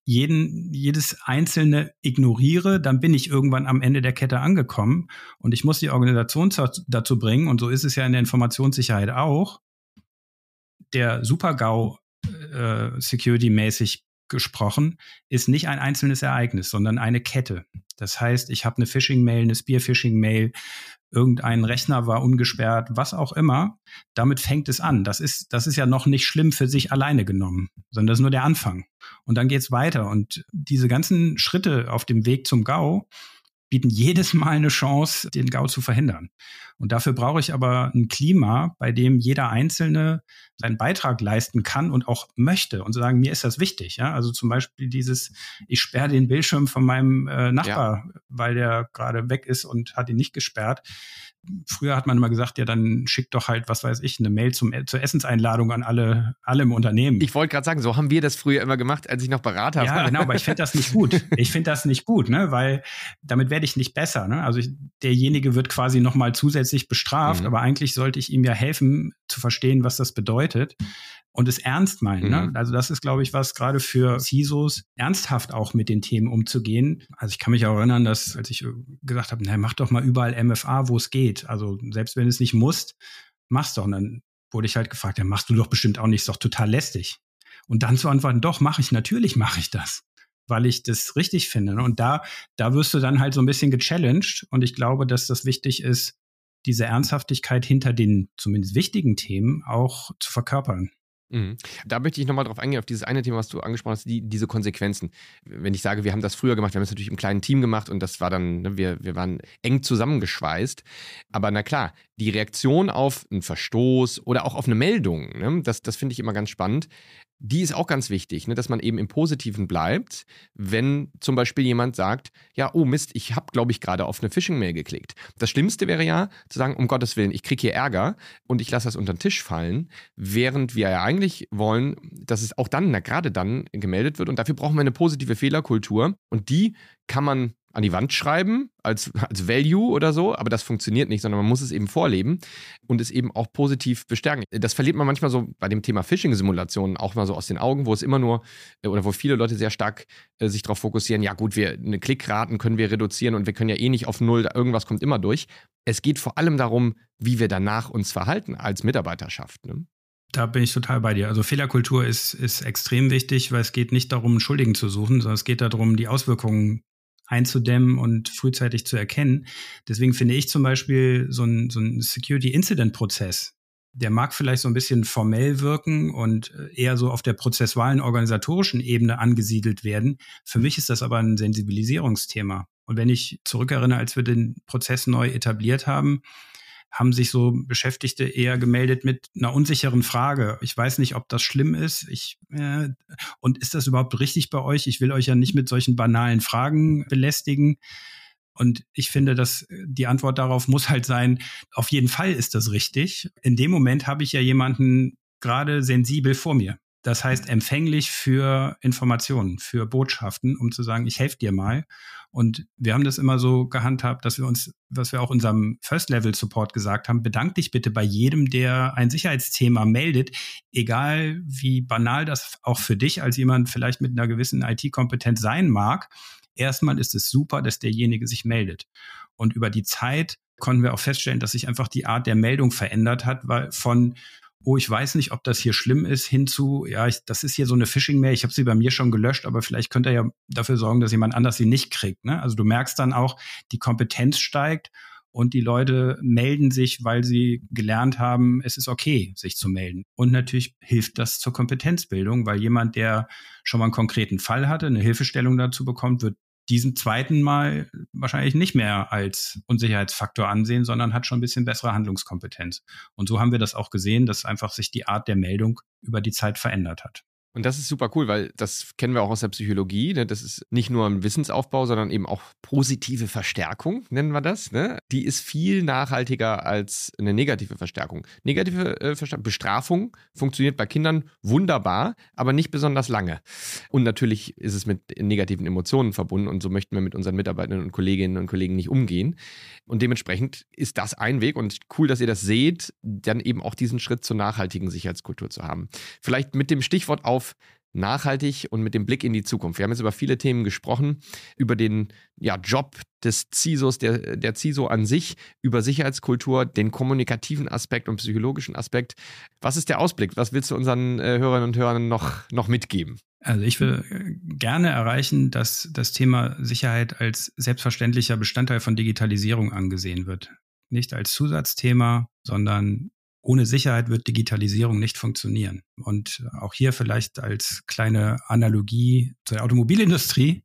jedes Einzelne ignoriere, dann bin ich irgendwann am Ende der Kette angekommen und ich muss die Organisation dazu bringen, und so ist es ja in der Informationssicherheit auch, der Super-GAU security-mäßig gesprochen, ist nicht ein einzelnes Ereignis, sondern eine Kette. Das heißt, ich habe eine Phishing-Mail, eine Spear-Phishing-Mail, irgendein Rechner war ungesperrt, was auch immer. Damit fängt es an. Das ist ja noch nicht schlimm für sich alleine genommen, sondern das ist nur der Anfang. Und dann geht's weiter. Und diese ganzen Schritte auf dem Weg zum GAU bieten jedes Mal eine Chance, den GAU zu verhindern. Und dafür brauche ich aber ein Klima, bei dem jeder Einzelne seinen Beitrag leisten kann und auch möchte und sagen, mir ist das wichtig. Ja? Also zum Beispiel ich sperre den Bildschirm von meinem Nachbar, weil der gerade weg ist und hat ihn nicht gesperrt. Früher hat man immer gesagt, ja, dann schickt doch halt, was weiß ich, eine Mail zur Essenseinladung an alle im Unternehmen. Ich wollte gerade sagen, so haben wir das früher immer gemacht, als ich noch Berater war. Ja, genau, aber ich finde das nicht gut. Ne, weil damit werde ich nicht besser. Ne? Also derjenige wird quasi nochmal zusätzlich bestraft, aber eigentlich sollte ich ihm ja helfen, zu verstehen, was das bedeutet. und es ernst meinen. Ne? Also das ist, glaube ich, was gerade für CISOs, ernsthaft auch mit den Themen umzugehen. Also ich kann mich auch erinnern, dass als ich gesagt habe, mach doch mal überall MFA, wo es geht. Also selbst wenn es nicht musst, mach's doch. Und dann wurde ich halt gefragt, ja, machst du doch bestimmt auch nicht, ist doch total lästig. Und dann zu antworten, doch, natürlich mache ich das, weil ich das richtig finde. Ne? Und da wirst du dann halt so ein bisschen gechallenged. Und ich glaube, dass das wichtig ist, diese Ernsthaftigkeit hinter den zumindest wichtigen Themen auch zu verkörpern. Da möchte ich nochmal drauf eingehen, auf dieses eine Thema, was du angesprochen hast, diese Konsequenzen. Wenn ich sage, wir haben das früher gemacht, wir haben es natürlich im kleinen Team gemacht und das war dann, ne, wir waren eng zusammengeschweißt. Aber na klar, die Reaktion auf einen Verstoß oder auch auf eine Meldung, ne, das finde ich immer ganz spannend. Die ist auch ganz wichtig, ne, dass man eben im Positiven bleibt, wenn zum Beispiel jemand sagt, ja, oh Mist, ich habe, glaube ich, gerade auf eine Phishing-Mail geklickt. Das Schlimmste wäre ja, zu sagen, um Gottes Willen, ich kriege hier Ärger und ich lasse das unter den Tisch fallen, während wir ja eigentlich wollen, dass es auch dann, gerade dann gemeldet wird und dafür brauchen wir eine positive Fehlerkultur und die kann man an die Wand schreiben, als Value oder so, aber das funktioniert nicht, sondern man muss es eben vorleben und es eben auch positiv bestärken. Das verliert man manchmal so bei dem Thema Phishing-Simulationen auch mal so aus den Augen, wo es immer nur, oder wo viele Leute sehr stark sich darauf fokussieren, ja gut, eine Klickraten können wir reduzieren und wir können ja eh nicht auf Null, irgendwas kommt immer durch. Es geht vor allem darum, wie wir danach uns verhalten als Mitarbeiterschaft, ne? Da bin ich total bei dir. Also Fehlerkultur ist extrem wichtig, weil es geht nicht darum, einen Schuldigen zu suchen, sondern es geht darum, die Auswirkungen einzudämmen und frühzeitig zu erkennen. Deswegen finde ich zum Beispiel so ein Security-Incident-Prozess, der mag vielleicht so ein bisschen formell wirken und eher so auf der prozessualen, organisatorischen Ebene angesiedelt werden. Für mich ist das aber ein Sensibilisierungsthema. Und wenn ich zurückerinnere, als wir den Prozess neu etabliert haben sich so Beschäftigte eher gemeldet mit einer unsicheren Frage. Ich weiß nicht, ob das schlimm ist. Und ist das überhaupt richtig bei euch? Ich will euch ja nicht mit solchen banalen Fragen belästigen. Und ich finde, dass die Antwort darauf muss halt sein, auf jeden Fall ist das richtig. In dem Moment habe ich ja jemanden gerade sensibel vor mir. Das heißt, empfänglich für Informationen, für Botschaften, um zu sagen, ich helfe dir mal. Und wir haben das immer so gehandhabt, dass was wir auch unserem First-Level-Support gesagt haben, bedank dich bitte bei jedem, der ein Sicherheitsthema meldet, egal wie banal das auch für dich als jemand vielleicht mit einer gewissen IT-Kompetenz sein mag. Erstmal ist es super, dass derjenige sich meldet. Und über die Zeit konnten wir auch feststellen, dass sich einfach die Art der Meldung verändert hat, weil von ich weiß nicht, ob das hier schlimm ist, hin zu, das ist hier so eine Phishing-Mail, ich habe sie bei mir schon gelöscht, aber vielleicht könnt ihr ja dafür sorgen, dass jemand anders sie nicht kriegt. Ne? Also du merkst dann auch, die Kompetenz steigt und die Leute melden sich, weil sie gelernt haben, es ist okay, sich zu melden. Und natürlich hilft das zur Kompetenzbildung, weil jemand, der schon mal einen konkreten Fall hatte, eine Hilfestellung dazu bekommt, wird diesen zweiten Mal wahrscheinlich nicht mehr als Unsicherheitsfaktor ansehen, sondern hat schon ein bisschen bessere Handlungskompetenz. Und so haben wir das auch gesehen, dass einfach sich die Art der Meldung über die Zeit verändert hat. Und das ist super cool, weil das kennen wir auch aus der Psychologie. Ne? Das ist nicht nur ein Wissensaufbau, sondern eben auch positive Verstärkung, nennen wir das. Ne? Die ist viel nachhaltiger als eine negative Verstärkung. Negative Bestrafung funktioniert bei Kindern wunderbar, aber nicht besonders lange. Und natürlich ist es mit negativen Emotionen verbunden und so möchten wir mit unseren Mitarbeitenden und Kolleginnen und Kollegen nicht umgehen. Und dementsprechend ist das ein Weg und cool, dass ihr das seht, dann eben auch diesen Schritt zur nachhaltigen Sicherheitskultur zu haben. Vielleicht mit dem Stichwort auf nachhaltig und mit dem Blick in die Zukunft. Wir haben jetzt über viele Themen gesprochen, über den Job des CISOs, der CISO an sich, über Sicherheitskultur, den kommunikativen Aspekt und psychologischen Aspekt. Was ist der Ausblick? Was willst du unseren Hörerinnen und Hörern noch mitgeben? Also ich will gerne erreichen, dass das Thema Sicherheit als selbstverständlicher Bestandteil von Digitalisierung angesehen wird. Nicht als Zusatzthema, sondern ohne Sicherheit wird Digitalisierung nicht funktionieren. Und auch hier vielleicht als kleine Analogie zur Automobilindustrie.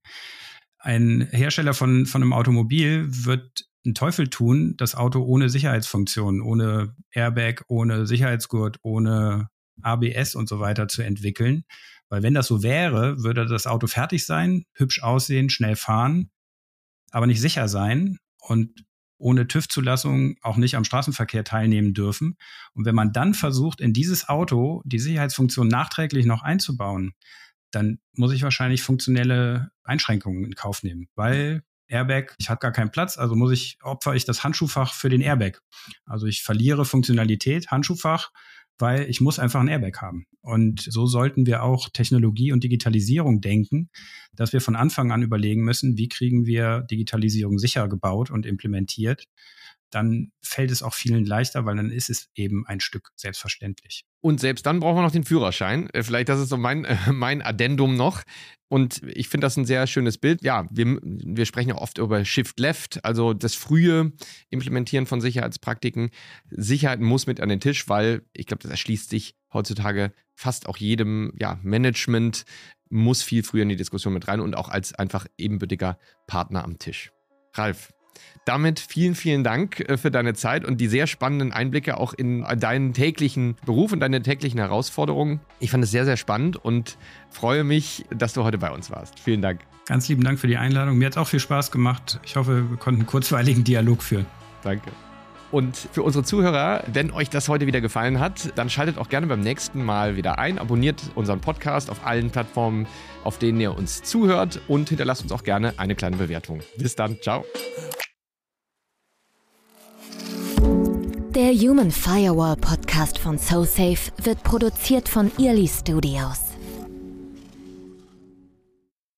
Ein Hersteller von einem Automobil wird einen Teufel tun, das Auto ohne Sicherheitsfunktionen, ohne Airbag, ohne Sicherheitsgurt, ohne ABS und so weiter zu entwickeln. Weil wenn das so wäre, würde das Auto fertig sein, hübsch aussehen, schnell fahren, aber nicht sicher sein und ohne TÜV-Zulassung auch nicht am Straßenverkehr teilnehmen dürfen. Und wenn man dann versucht, in dieses Auto die Sicherheitsfunktion nachträglich noch einzubauen, dann muss ich wahrscheinlich funktionelle Einschränkungen in Kauf nehmen, weil Airbag, ich habe gar keinen Platz, also opfere ich das Handschuhfach für den Airbag. Also ich verliere Funktionalität, Handschuhfach, weil ich muss einfach ein Airbag haben. Und so sollten wir auch Technologie und Digitalisierung denken, dass wir von Anfang an überlegen müssen, wie kriegen wir Digitalisierung sicher gebaut und implementiert. Dann fällt es auch vielen leichter, weil dann ist es eben ein Stück selbstverständlich. Und selbst dann brauchen wir noch den Führerschein. Vielleicht das ist so mein Addendum noch. Und ich finde das ein sehr schönes Bild. Ja, wir sprechen ja oft über Shift Left, also das frühe Implementieren von Sicherheitspraktiken. Sicherheit muss mit an den Tisch, weil ich glaube, das erschließt sich heutzutage fast auch jedem Management, muss viel früher in die Diskussion mit rein und auch als einfach ebenbürtiger Partner am Tisch. Ralf, damit vielen, vielen Dank für deine Zeit und die sehr spannenden Einblicke auch in deinen täglichen Beruf und deine täglichen Herausforderungen. Ich fand es sehr, sehr spannend und freue mich, dass du heute bei uns warst. Vielen Dank. Ganz lieben Dank für die Einladung. Mir hat es auch viel Spaß gemacht. Ich hoffe, wir konnten einen kurzweiligen Dialog führen. Danke. Und für unsere Zuhörer, wenn euch das heute wieder gefallen hat, dann schaltet auch gerne beim nächsten Mal wieder ein. Abonniert unseren Podcast auf allen Plattformen, auf denen ihr uns zuhört und hinterlasst uns auch gerne eine kleine Bewertung. Bis dann. Ciao. Der Human Firewall Podcast von SoSafe wird produziert von Early Studios.